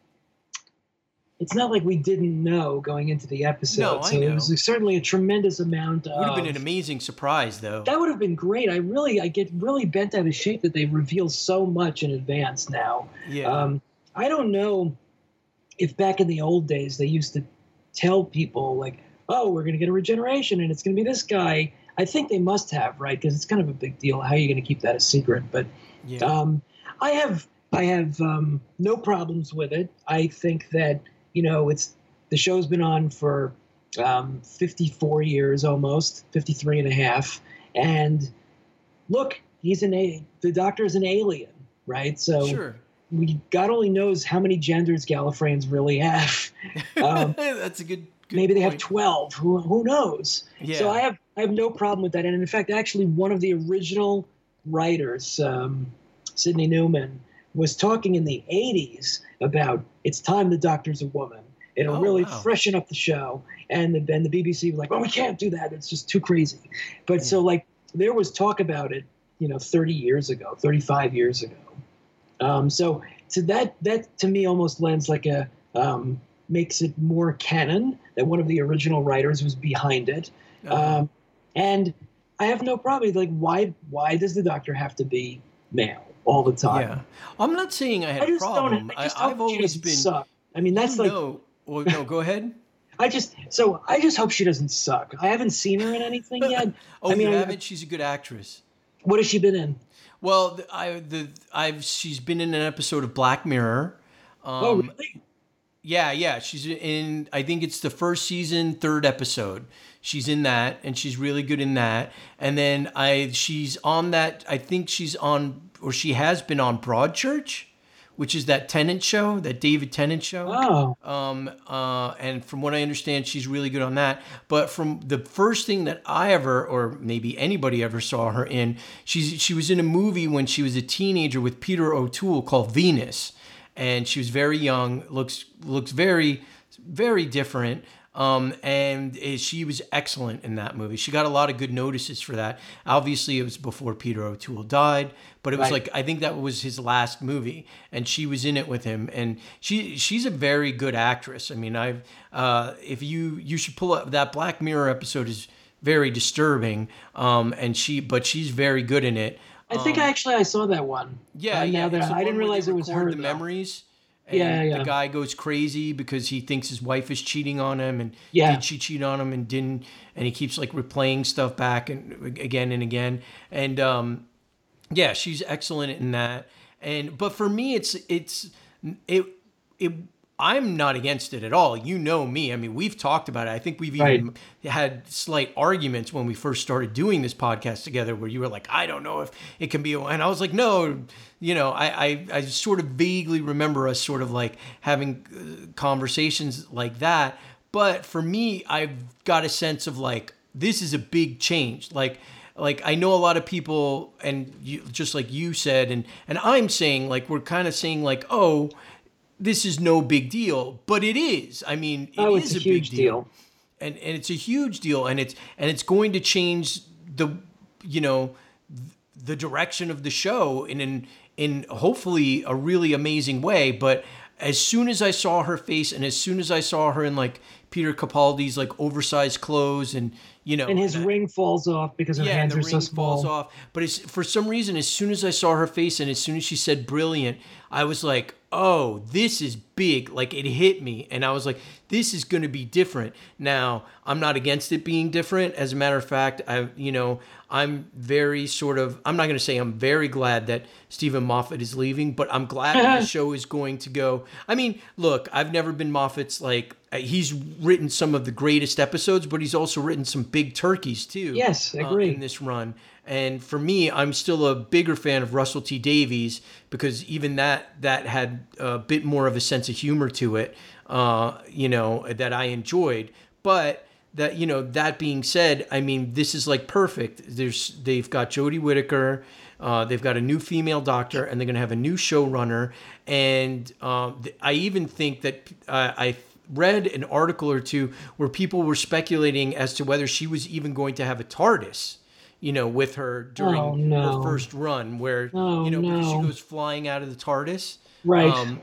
It's not like we didn't know going into the episode. No, I so know. it was certainly a tremendous amount of. It would have been an amazing surprise, though. That would have been great. I really, I get really bent out of shape that they reveal so much in advance now. Yeah. Um, I don't know if back in the old days they used to tell people like, "Oh, we're going to get a regeneration, and it's going to be this guy." I think they must have, right? Because it's kind of a big deal. How are you going to keep that a secret? But yeah. um, I have, I have um, no problems with it. I think that. You know, it's the show's been on for um, fifty-four years almost, fifty-three and a half. And look, he's an a the Doctor's an alien, right? So Sure. we God only knows how many genders Gallifreyans really have. Um, That's a good. good maybe they have point. twelve. Who who knows? Yeah. So I have I have no problem with that. And in fact, actually, one of the original writers, um, Sidney Newman, was talking in the eighties about it's time the Doctor's a woman. It'll Oh, really wow. freshen up the show. And the, and the B B C was like, well, we can't do that. It's just too crazy. But so like there was talk about it, you know, thirty years ago, thirty-five years ago. Um, so to that, that to me almost lends like a, um, makes it more canon that one of the original writers was behind it. Uh-huh. Um, and I have no problem. Like, why, why does the Doctor have to be male all the time? Yeah. I'm not saying I had I a just problem. don't. I just I, hope I've she always doesn't been. suck. I mean, that's like. No. Well, no, go ahead. I just so I just hope she doesn't suck. I haven't seen her in anything yet. Oh, I mean, you I- haven't? She's a good actress. What has she been in? Well, the- I the I've she's been in an episode of Black Mirror. Um, oh, really? Yeah, yeah. She's in, I think it's the first season, third episode. She's in that, and she's really good in that. And then I, she's on that, I think she's on, or she has been on Broadchurch, which is that Tennant show, that David Tennant show. Oh, Um, uh, and from what I understand, she's really good on that. But from the first thing that I ever, or maybe anybody ever saw her in, she's she was in a movie when she was a teenager with Peter O'Toole called Venus, and she was very young, looks looks very very different. Um, and eh, she was excellent in that movie. She got a lot of good notices for that. Obviously, it was before Peter O'Toole died, but it was Right. like, I think that was his last movie, and she was in it with him. And she she's a very good actress. I mean, I've uh, if you you should pull up that Black Mirror episode is very disturbing. Um, and she but she's very good in it. I think Um, actually I saw that one. yeah, Uh, yeah. now that it's the I one didn't where realize they it was record her. the though. memories. And Yeah, yeah. the guy goes crazy because he thinks his wife is cheating on him, and Yeah. did she cheat on him and didn't? And he keeps like replaying stuff back and again and again. And um, yeah, she's excellent in that. And but for me, it's it's it it. I'm not against it at all. You know me. I mean, we've talked about it. I think we've even had slight arguments when we first started doing this podcast together, where you were like, I don't know if it can be, a, and I was like, no, you know, I, I, I sort of vaguely remember us sort of like having uh, conversations like that. But for me, I've got a sense of like, this is a big change. Like, like I know a lot of people, and you, just like you said, and, and I'm saying like, we're kind of saying like, oh, this is no big deal, but it is. I mean, it Oh, is it's a a, huge big deal. deal. And and it's a huge deal, and it's and it's going to change the, you know, the direction of the show in an in hopefully a really amazing way. But as soon as I saw her face, and as soon as I saw her in like Peter Capaldi's like oversized clothes, and you know, And his that- ring falls off because her yeah, and hands the are ring so small. falls off. But it's, for some reason, as soon as I saw her face and as soon as she said brilliant, I was like, oh, this is big. Like, it hit me. And I was like, this is going to be different. Now, I'm not against it being different. As a matter of fact, I, you know, I'm very sort of, I'm not going to say I'm very glad that Stephen Moffat is leaving, but I'm glad that the show is going to go. I mean, look, I've never been Moffat's, like, he's written some of the greatest episodes, but he's also written some big turkeys too. Yes, uh, agree. in this run. And for me, I'm still a bigger fan of Russell T Davies, because even that that had a bit more of a sense of humor to it, uh, you know, that I enjoyed. But that, you know, that being said, I mean, this is like perfect. There's they've got Jodie Whittaker, uh, they've got a new female doctor, and they're going to have a new showrunner. And uh, th- I even think that uh, I read an article or two where people were speculating as to whether she was even going to have a TARDIS, you know, with her during Oh, no. her first run, where, Oh, you know, because she no. goes flying out of the TARDIS. Right. Um,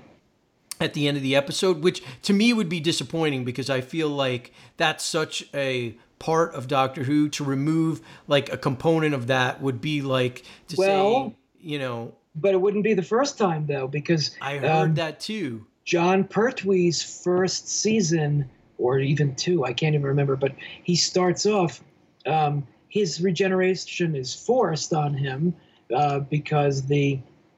at the end of the episode, which to me would be disappointing, because I feel like that's such a part of Doctor Who. To remove like a component of that would be like to Well- say, you know, But it wouldn't be the first time, though, because I heard um, that too. John Pertwee's first season, or even two, I can't even remember, but he starts off, um, his regeneration is forced on him uh, because the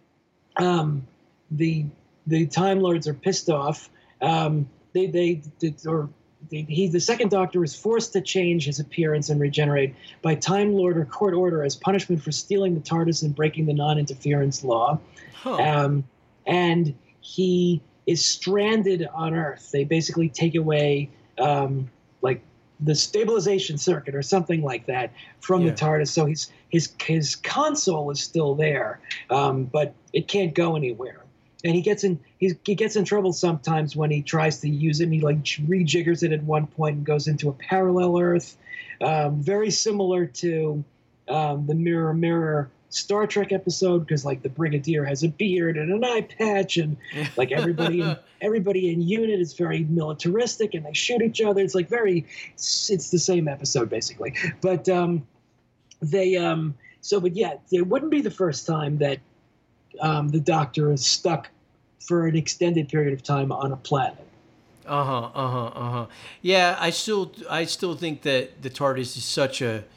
um, the the Time Lords are pissed off. Um, they, they, they or they, he, the second Doctor is forced to change his appearance and regenerate by Time Lord or court order as punishment for stealing the TARDIS and breaking the non-interference law. Huh. Um, and he is stranded on Earth. They basically take away, um, like, the stabilization circuit or something like that from Yeah. the TARDIS. So his his his console is still there, um, but it can't go anywhere. And he gets in he's, he gets in trouble sometimes when he tries to use it. And he like rejiggers it at one point and goes into a parallel Earth, um, very similar to um, the Mirror Mirror Star Trek episode, because like the Brigadier has a beard and an eye patch, and like everybody in, everybody in unit is very militaristic and they shoot each other. It's like very it's, it's the same episode basically, but um, they um, so but yeah, it wouldn't be the first time that um, the Doctor is stuck for an extended period of time on a planet. Uh huh. Uh huh. Uh huh. Yeah, I still, I still think that the TARDIS is such a,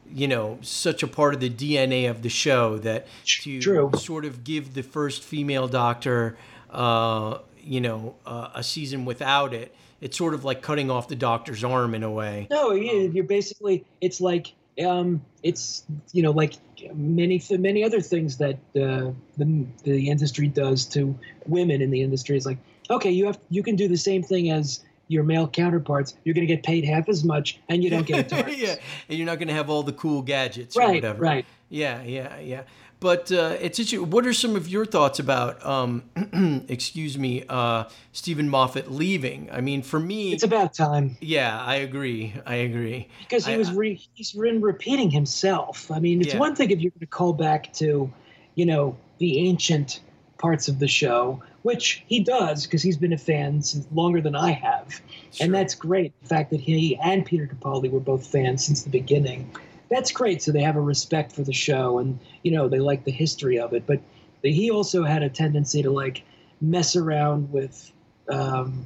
you know, such a part of the D N A of the show that to True. sort of give the first female Doctor, uh, you know, uh, a season without it, it's sort of like cutting off the Doctor's arm in a way. No, you, you're basically, it's like, um, it's, you know, like many, th- many other things that uh, the, the industry does to women in the industry. It's like, okay, you have, you can do the same thing as your male counterparts. You're going to get paid half as much, and you don't get a TARDIS. Yeah, and you're not going to have all the cool gadgets or Right, whatever. right. Yeah, yeah, yeah. But uh, it's interesting. What are some of your thoughts about, um, excuse me, uh, Stephen Moffat leaving? I mean, for me, It's about time, yeah, I agree. I agree. because he I- was re, he's been repeating himself. I mean, it's Yeah. one thing if you're going to call back to, you know, the ancient parts of the show, which he does because he's been a fan since longer than I have, Sure. and that's great. The fact that he and Peter Capaldi were both fans since the beginning, that's great. So they have a respect for the show, and you know they like the history of it. But he also had a tendency to like mess around with um,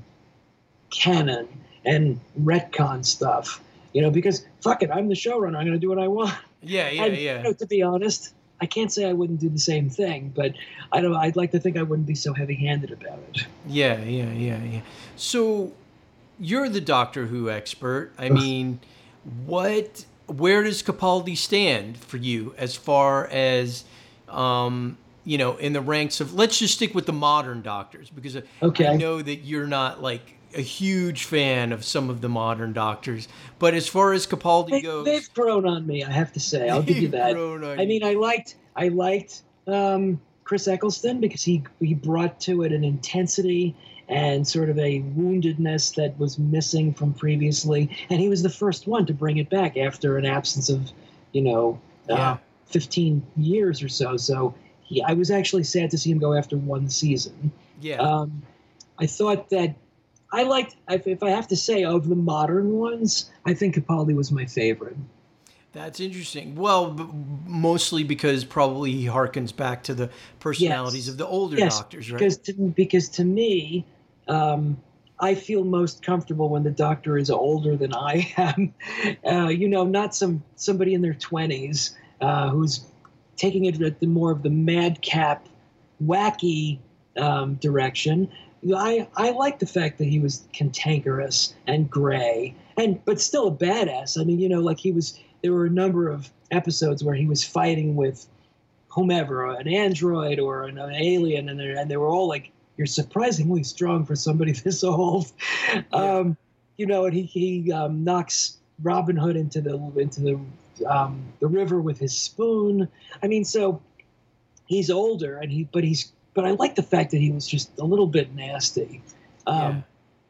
canon and retcon stuff, you know, because fuck it, I'm the showrunner. I'm going to do what I want. Yeah, yeah, And, yeah. You know, to be honest, I can't say I wouldn't do the same thing, but I don't. I'd like to think I wouldn't be so heavy-handed about it. Yeah, yeah, yeah, yeah. So you're the Doctor Who expert. I mean, what, where does Capaldi stand for you as far as, um, you know, in the ranks of, let's just stick with the modern Doctors, because Okay. I know that you're not like a huge fan of some of the modern Doctors, but as far as Capaldi They, goes, they've grown on me. I have to say. I'll give you They've that. grown on I you. mean, I liked. I liked um, Chris Eccleston because he he brought to it an intensity and sort of a woundedness that was missing from previously, and he was the first one to bring it back after an absence of, you know, Yeah. uh, fifteen years or so. So he, I was actually sad to see him go after one season. yeah, Um, I thought that I liked, if if I have to say, of the modern ones, I think Capaldi was my favorite. that's interesting. Well, b- mostly because probably he harkens back to the personalities Yes. of the older Yes, Doctors, right? Because to, because to me, um, I feel most comfortable when the Doctor is older than I am. Uh, you know, not some somebody in their twenties uh, who's taking it at the more of the madcap, wacky um, direction. I, I like the fact that he was cantankerous and gray, and but still a badass. I mean, you know, like he was. There were a number of episodes where he was fighting with whomever, an android or an, an alien, and, and they were all like, "You're surprisingly strong for somebody this old." Um, you know, and he he um, knocks Robin Hood into the into the um, the river with his spoon. I mean, so he's older, and he but he's but I like the fact that he was just a little bit nasty. Um,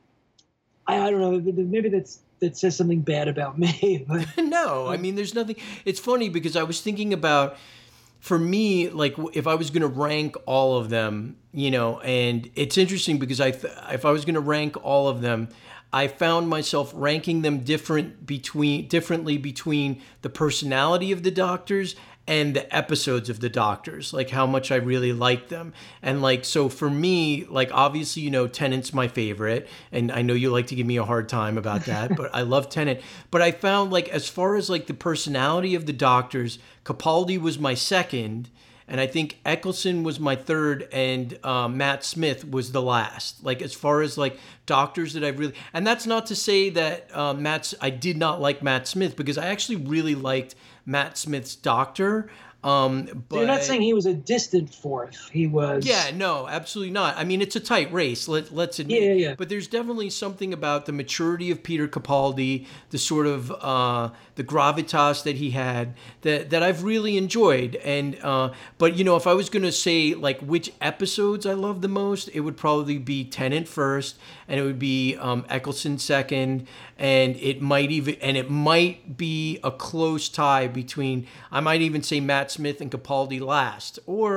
I, I don't know, maybe that's that says something bad about me, but No, I mean, there's nothing. It's funny because I was thinking about, for me, like if I was going to rank all of them, you know, and it's interesting because I, th- if I was going to rank all of them, I found myself ranking them different between differently between the personality of the Doctors and the episodes of the Doctors, like how much I really liked them. And like, so for me, like obviously, you know, Tennant's my favorite, and I know you like to give me a hard time about that, but I love Tennant. But I found like, as far as like the personality of the Doctors, Capaldi was my second, and I think Eccleston was my third, and uh, Matt Smith was the last. Like as far as like Doctors that I really, and that's not to say that uh, Matt's, I did not like Matt Smith, because I actually really liked Matt Smith's Doctor. Um, but you're not saying he was a distant fourth. He was. yeah, no, absolutely not. I mean, it's a tight race. Let, let's admit. Yeah, it. yeah, yeah. But there's definitely something about the maturity of Peter Capaldi, the sort of uh, the gravitas that he had that that I've really enjoyed. And uh, but you know, if I was gonna say like which episodes I love the most, it would probably be Tennant first, and it would be um, Eccleston second, and it might even and it might be a close tie between. I might even say Matt Smith and Capaldi last, or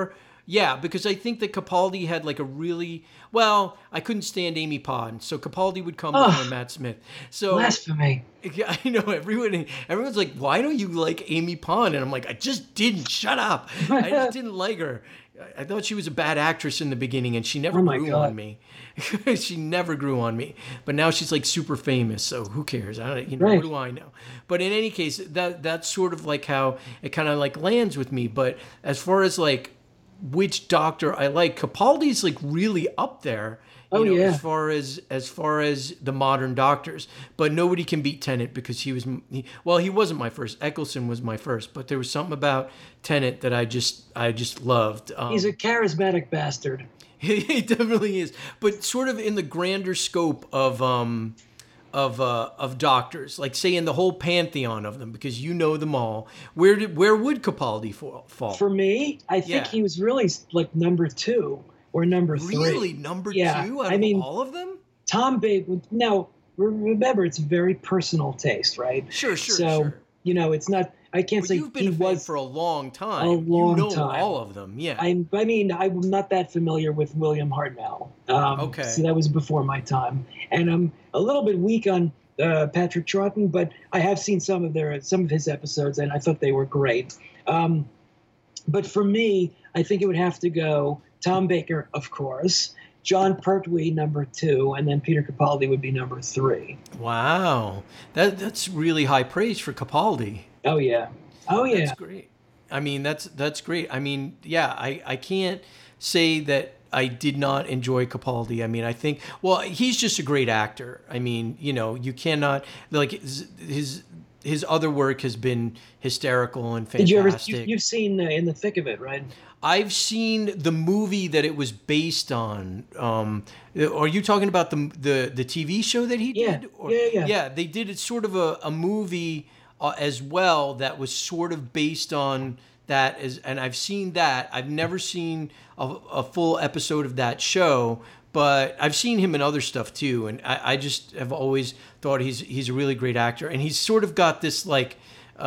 Yeah, because I think that Capaldi had like a really well. I couldn't stand Amy Pond, so Capaldi would come Ugh. before Matt Smith. So Blasphemy. yeah, I know everyone. Everyone's like, "Why don't you like Amy Pond?" And I'm like, "I just didn't. Shut up. I just didn't like her. I I thought she was a bad actress in the beginning, and she never Oh my grew God. on me. She never grew on me. But now she's like super famous, so who cares? I don't. You know, Right. what do I know? But in any case, that that's sort of like how it kind of like lands with me. But as far as like which Doctor I like, Capaldi's like really up there. You Oh, know, yeah. as far as as far as the modern Doctors, but nobody can beat Tennant because he was he, well, he wasn't my first. Eccleston was my first, but there was something about Tennant that I just I just loved. Um, He's a charismatic bastard. he definitely is, but sort of in the grander scope of um of uh of Doctors, like say in the whole pantheon of them, because you know them all. Where did where would Capaldi fall? fall? For me, I think Yeah. he was really like number two or number three. Really, number Yeah, two out I of mean- all of them? Tom Baker. Now, re- remember, it's very personal taste, right? Sure, sure, so, sure. you know, it's not. I can't But say you've been he a fan was. for a long time. a long you know time. all of them, yeah. I'm, I mean, I'm not that familiar with William Hartnell. Um, Okay. So that was before my time, and I'm a little bit weak on uh, Patrick Troughton, but I have seen some of their some of his episodes, and I thought they were great. Um, but for me, I think it would have to go Tom Baker, of course, John Pertwee, number two, and then Peter Capaldi would be number three. Wow, that that's really high praise for Capaldi. Oh yeah, oh yeah. That's great. I mean, that's that's great. I mean, yeah, I, I can't say that I did not enjoy Capaldi. I mean, I think, well, he's just a great actor. I mean, you know, you cannot, like, his his, his other work has been hysterical and fantastic. Did you ever? You, you've seen uh, In the Thick of It, right? I've seen the movie that it was based on. Um, are you talking about the the the T V show that he Yeah, did? Or, yeah, yeah. Yeah, they did it sort of a, a movie uh, as well that was sort of based on that. As, and I've seen that. I've never seen a, a full episode of that show, but I've seen him in other stuff too. And I, I just have always thought he's he's a really great actor, and he's sort of got this like.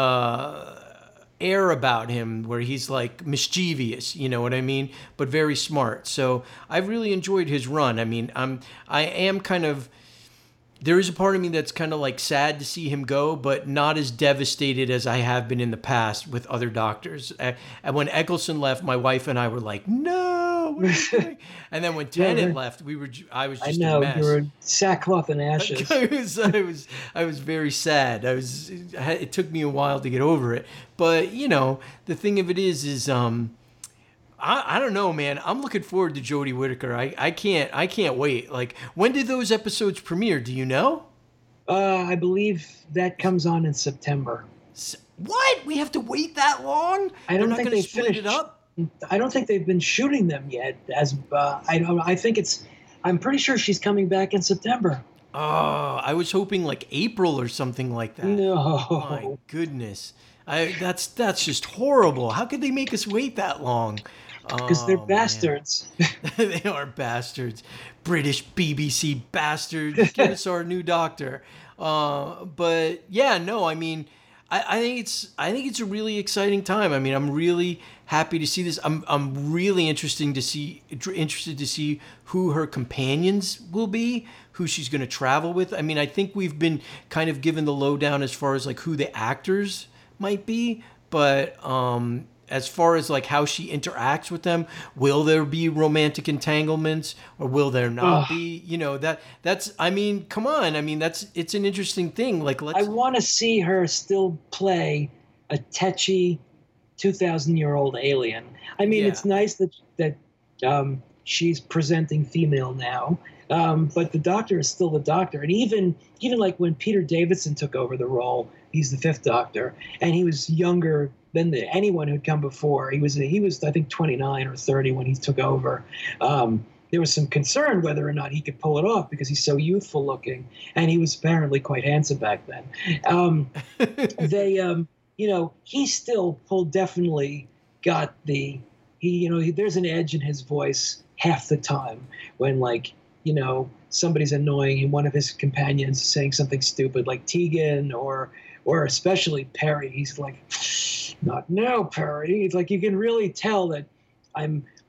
Uh, air about him where he's like mischievous, you know what I mean, but very smart. So I've really enjoyed his run. I mean, I'm I am kind of, there is a part of me that's kind of like sad to see him go, but not as devastated as I have been in the past with other Doctors. Uh, And when Eccleston left, my wife and I were like, no, what are you doing? And then when Tennant right. left, we were ju- I was I just know a mess. you were sackcloth and ashes. I was, I was, I was very sad. I was. It took me a while to get over it. But you know, the thing of it is, is um, I, I don't know, man. I'm looking forward to Jodie Whittaker. I, I can't, I can't wait. Like, when did those episodes premiere? Do you know? Uh, I believe that comes on in September. S- What? We have to wait that long? I don't They're not think gonna they split finished. it up. I don't think they've been shooting them yet. As uh, I don't, I think it's. I'm pretty sure she's coming back in September. Oh, I was hoping like April or something like that. No. My goodness. I that's that's just horrible. How could they make us wait that long? Because they're Oh, man. bastards. They are bastards. British B B C bastards. Give us our new Doctor. Uh, but yeah, no, I mean, I, I think it's I think it's a really exciting time. I mean, I'm really happy to see this. I'm I'm really interesting to see interested to see who her companions will be, who she's going to travel with. I mean, I think we've been kind of given the lowdown as far as like who the actors might be, but um, as far as like how she interacts with them, will there be romantic entanglements or will there not Ugh. be? You know, that that's. I mean, come on. I mean, that's it's an interesting thing. Like, let's. I want to see her still play a tetchy, two thousand year old alien. I mean, Yeah. it's nice that that um, she's presenting female now, um, but the Doctor is still the Doctor. And even even like when Peter Davison took over the role, he's the fifth Doctor, and he was younger than the, anyone who'd come before. He was he was I think twenty-nine or thirty when he took over. Um, there was some concern whether or not he could pull it off because he's so youthful looking, and he was apparently quite handsome back then. Um, they, um, you know, he still pulled definitely got the he, you know, he, there's an edge in his voice half the time when like, you know, somebody's annoying and one of his companions is saying something stupid like Tegan or or especially Perry. He's like, not now, Perry. It's like you can really tell that I'm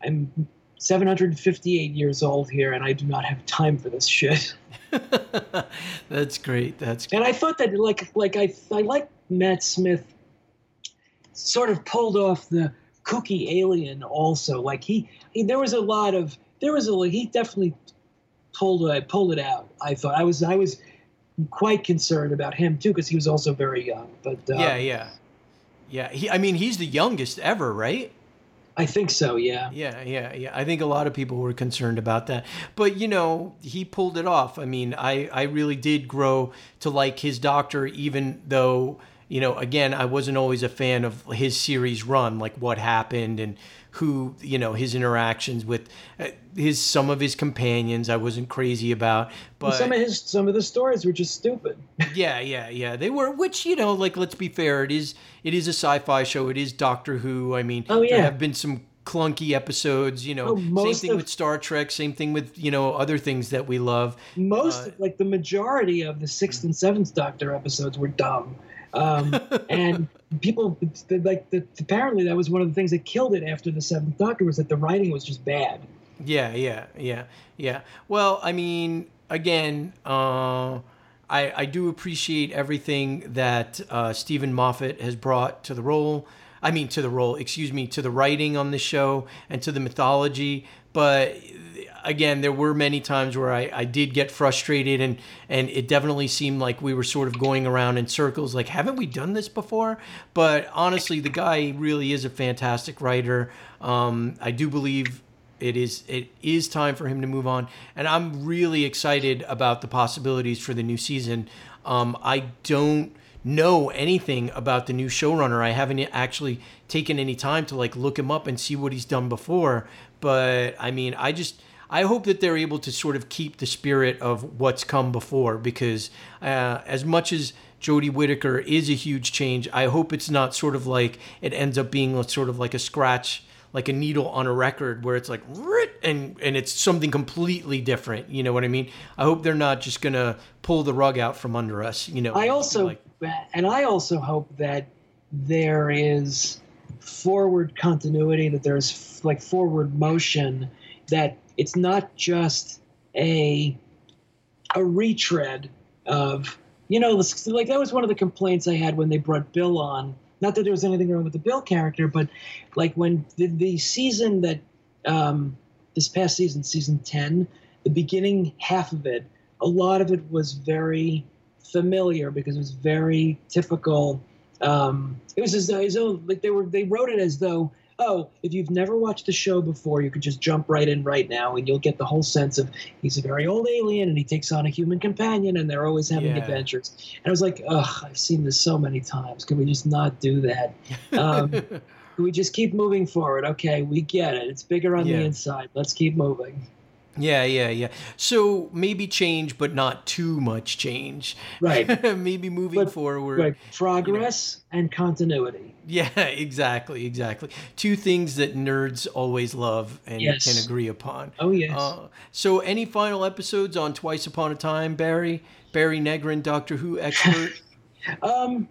I'm seven hundred fifty-eight years old here, and I do not have time for this shit. That's great. That's great. And I thought that, like, like I, I like Matt Smith sort of pulled off the kooky alien also. Like he, he there was a lot of, there was a, he definitely pulled it, pulled it out. I thought I was, I was quite concerned about him too, because he was also very young. But uh, yeah, yeah, yeah. He, I mean, he's the youngest ever, right? I think so, yeah. Yeah, yeah, yeah. I think a lot of people were concerned about that. But, you know, he pulled it off. I mean, I, I really did grow to like his Doctor, even though, you know, again, I wasn't always a fan of his series run, like what happened and who, you know, his interactions with uh, his some of his companions I wasn't crazy about. But some of his some of the stories were just stupid. yeah, yeah, yeah. They were, which, you know, like, let's be fair, it is it is a sci-fi show. It is Doctor Who. I mean, oh, yeah. there have been some clunky episodes, you know, oh, same thing of, with Star Trek, same thing with, you know, other things that we love. Most, uh, like the majority of the sixth and seventh Doctor episodes were dumb. Um, and people, like, the, apparently that was one of the things that killed it after the seventh Doctor, was that the writing was just bad. Yeah, yeah, yeah, yeah. Well, I mean, again, uh, I, I do appreciate everything that uh, Stephen Moffat has brought to the role. I mean, to the role, excuse me, to the writing on the show and to the mythology. But again, there were many times where I, I did get frustrated, and, and it definitely seemed like we were sort of going around in circles, like, haven't we done this before? But honestly, the guy really is a fantastic writer. Um, I do believe it is it is time for him to move on, and I'm really excited about the possibilities for the new season. Um, I don't know anything about the new showrunner. I haven't actually taken any time to like look him up and see what he's done before. But I mean, I just I hope that they're able to sort of keep the spirit of what's come before, because uh, as much as Jodie Whittaker is a huge change, I hope it's not sort of like it ends up being sort of like a scratch, like a needle on a record, where it's like, and and it's something completely different. You know what I mean? I hope they're not just gonna pull the rug out from under us. You know. I also, like, and I also hope that there is forward continuity, that there's like forward motion, that it's not just a a retread of, you know, like that was one of the complaints I had when they brought Bill on. Not that there was anything wrong with the Bill character, but like when the, the season that, um, this past season, season ten, the beginning half of it, a lot of it was very familiar because it was very typical. Um, it was as though, as though like they were, they wrote it as though, oh, if you've never watched the show before, you could just jump right in right now and you'll get the whole sense of he's a very old alien and he takes on a human companion and they're always having Yeah. adventures. And I was like, ugh, I've seen this so many times. Can we just not do that? Um, can we just keep moving forward? Okay, we get it. It's bigger on Yeah. the inside. Let's keep moving. Yeah, yeah, yeah. So maybe change, but not too much change. Right. Maybe moving But- forward. Right. Progress and continuity. Yeah, exactly, exactly. Two things that nerds always love and Yes. can agree upon. Oh, yes. Uh, so any final episodes on Twice Upon a Time, Barry? Barry Negrin, Doctor Who expert? Um,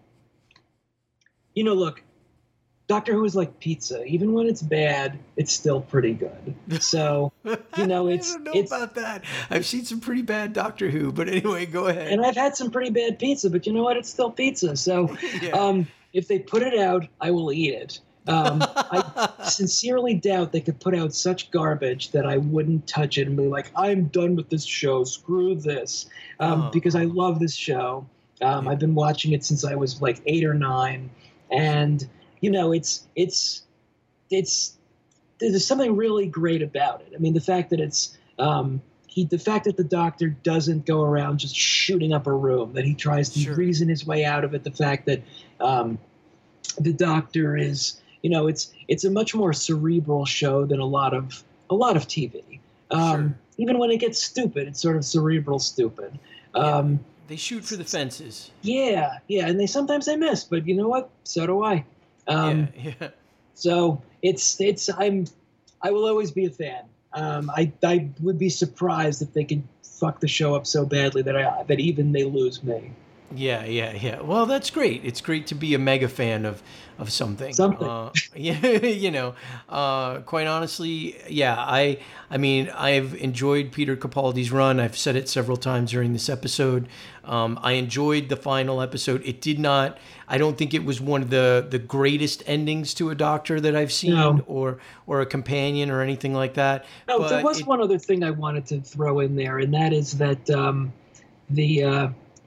you know, look, Doctor Who is like pizza. Even when it's bad, it's still pretty good. So, you know, it's I don't know it's. about that. I've seen some pretty bad Doctor Who, but anyway, go ahead. And I've had some pretty bad pizza, but you know what? It's still pizza. So, Yeah. um, if they put it out, I will eat it. Um, I sincerely doubt they could put out such garbage that I wouldn't touch it and be like, I'm done with this show. Screw this. Um, Oh. Because I love this show. Um, I've been watching it since I was like eight or nine. And, you know, it's, it's, it's, there's something really great about it. I mean, the fact that it's, um, he, the fact that the Doctor doesn't go around just shooting up a room, that he tries to Sure. reason his way out of it. The fact that, um, the Doctor is, you know, it's it's a much more cerebral show than a lot of a lot of T V. Um, Sure. Even when it gets stupid, it's sort of cerebral stupid. Um, They shoot for the fences. yeah, yeah, and they sometimes they miss, but you know what? So do I. Um, yeah, yeah. So it's it's I'm I will always be a fan. Um, I I would be surprised if they could fuck the show up so badly that I that even they lose me. Yeah, yeah, yeah. Well, that's great. It's great to be a mega fan of of something. Something. Uh, yeah, you know. Uh, quite honestly, yeah. I I mean, I've enjoyed Peter Capaldi's run. I've said it several times during this episode. Um, I enjoyed the final episode. It did not. I don't think it was one of the the greatest endings to a Doctor that I've seen, No. or or a companion or anything like that. No, there But was it- one other thing I wanted to throw in there, and that is that um, the uh,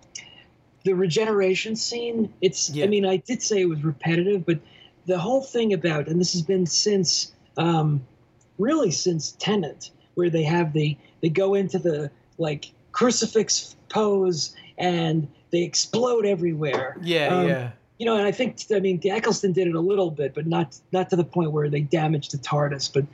the regeneration scene. It's. Yeah. I mean, I did say it was repetitive, but the whole thing about, and this has been since, um, really since Tenet, where they have the they go into the like crucifix pose and they explode everywhere. Yeah, Um, yeah. You know, and I think, I mean, the Eccleston did it a little bit, but not not to the point where they damaged the TARDIS. But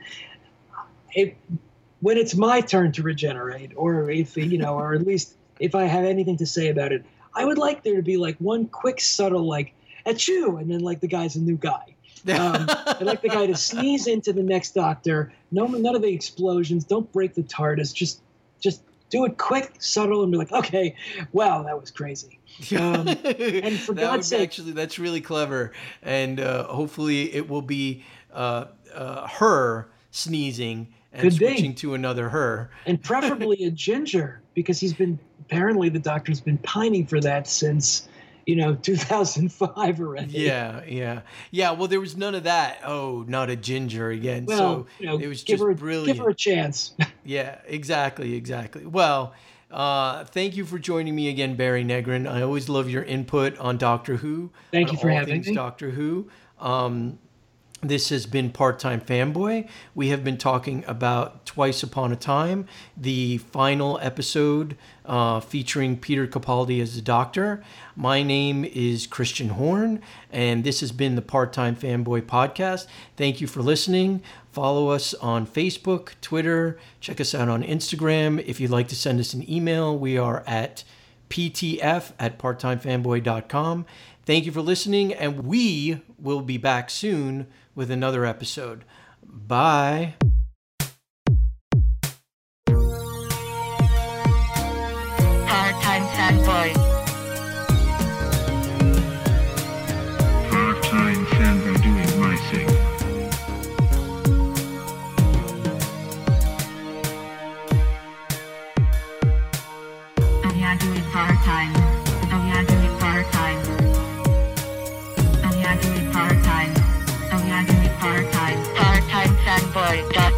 it, when it's my turn to regenerate, or if, you know, or at least if I have anything to say about it, I would like there to be like one quick, subtle, like, achoo, and then like the guy's a new guy. Um, I'd like the guy to sneeze into the next Doctor. No, none of the explosions. Don't break the TARDIS. Just, just do it quick, subtle, and be like, okay, wow, that was crazy. Um, and for that God's would sake- actually, that's really clever, and uh, hopefully it will be uh, uh, her sneezing and Could be. switching to another her. And preferably a ginger, because he's been, apparently the Doctor's been pining for that since, you know, two thousand five already. Yeah, yeah, yeah. Well, there was none of that. Oh, not a ginger again. Well, so you know, it was give just her, brilliant. give her a chance. Yeah, exactly, exactly. Well, uh, thank you for joining me again, Barry Negrin. I always love your input on Doctor Who. Thank on you for all having things me. Doctor Who. Um, this has been Part-Time Fanboy. We have been talking about Twice Upon a Time, the final episode uh, featuring Peter Capaldi as the Doctor. My name is Christian Horn, and this has been the Part-Time Fanboy podcast. Thank you for listening. Follow us on Facebook, Twitter. Check us out on Instagram. If you'd like to send us an email, we are at p t f at part time fanboy dot com. Thank you for listening, and we will be back soon with another episode. Bye. Part-time fanboy. Part-time fanboy doing my thing. Oh yeah, do it part-time. Oh yeah, do it part-time. Oh yeah, do it part-time. Oh yeah, do it part-time. Part-time fanboy.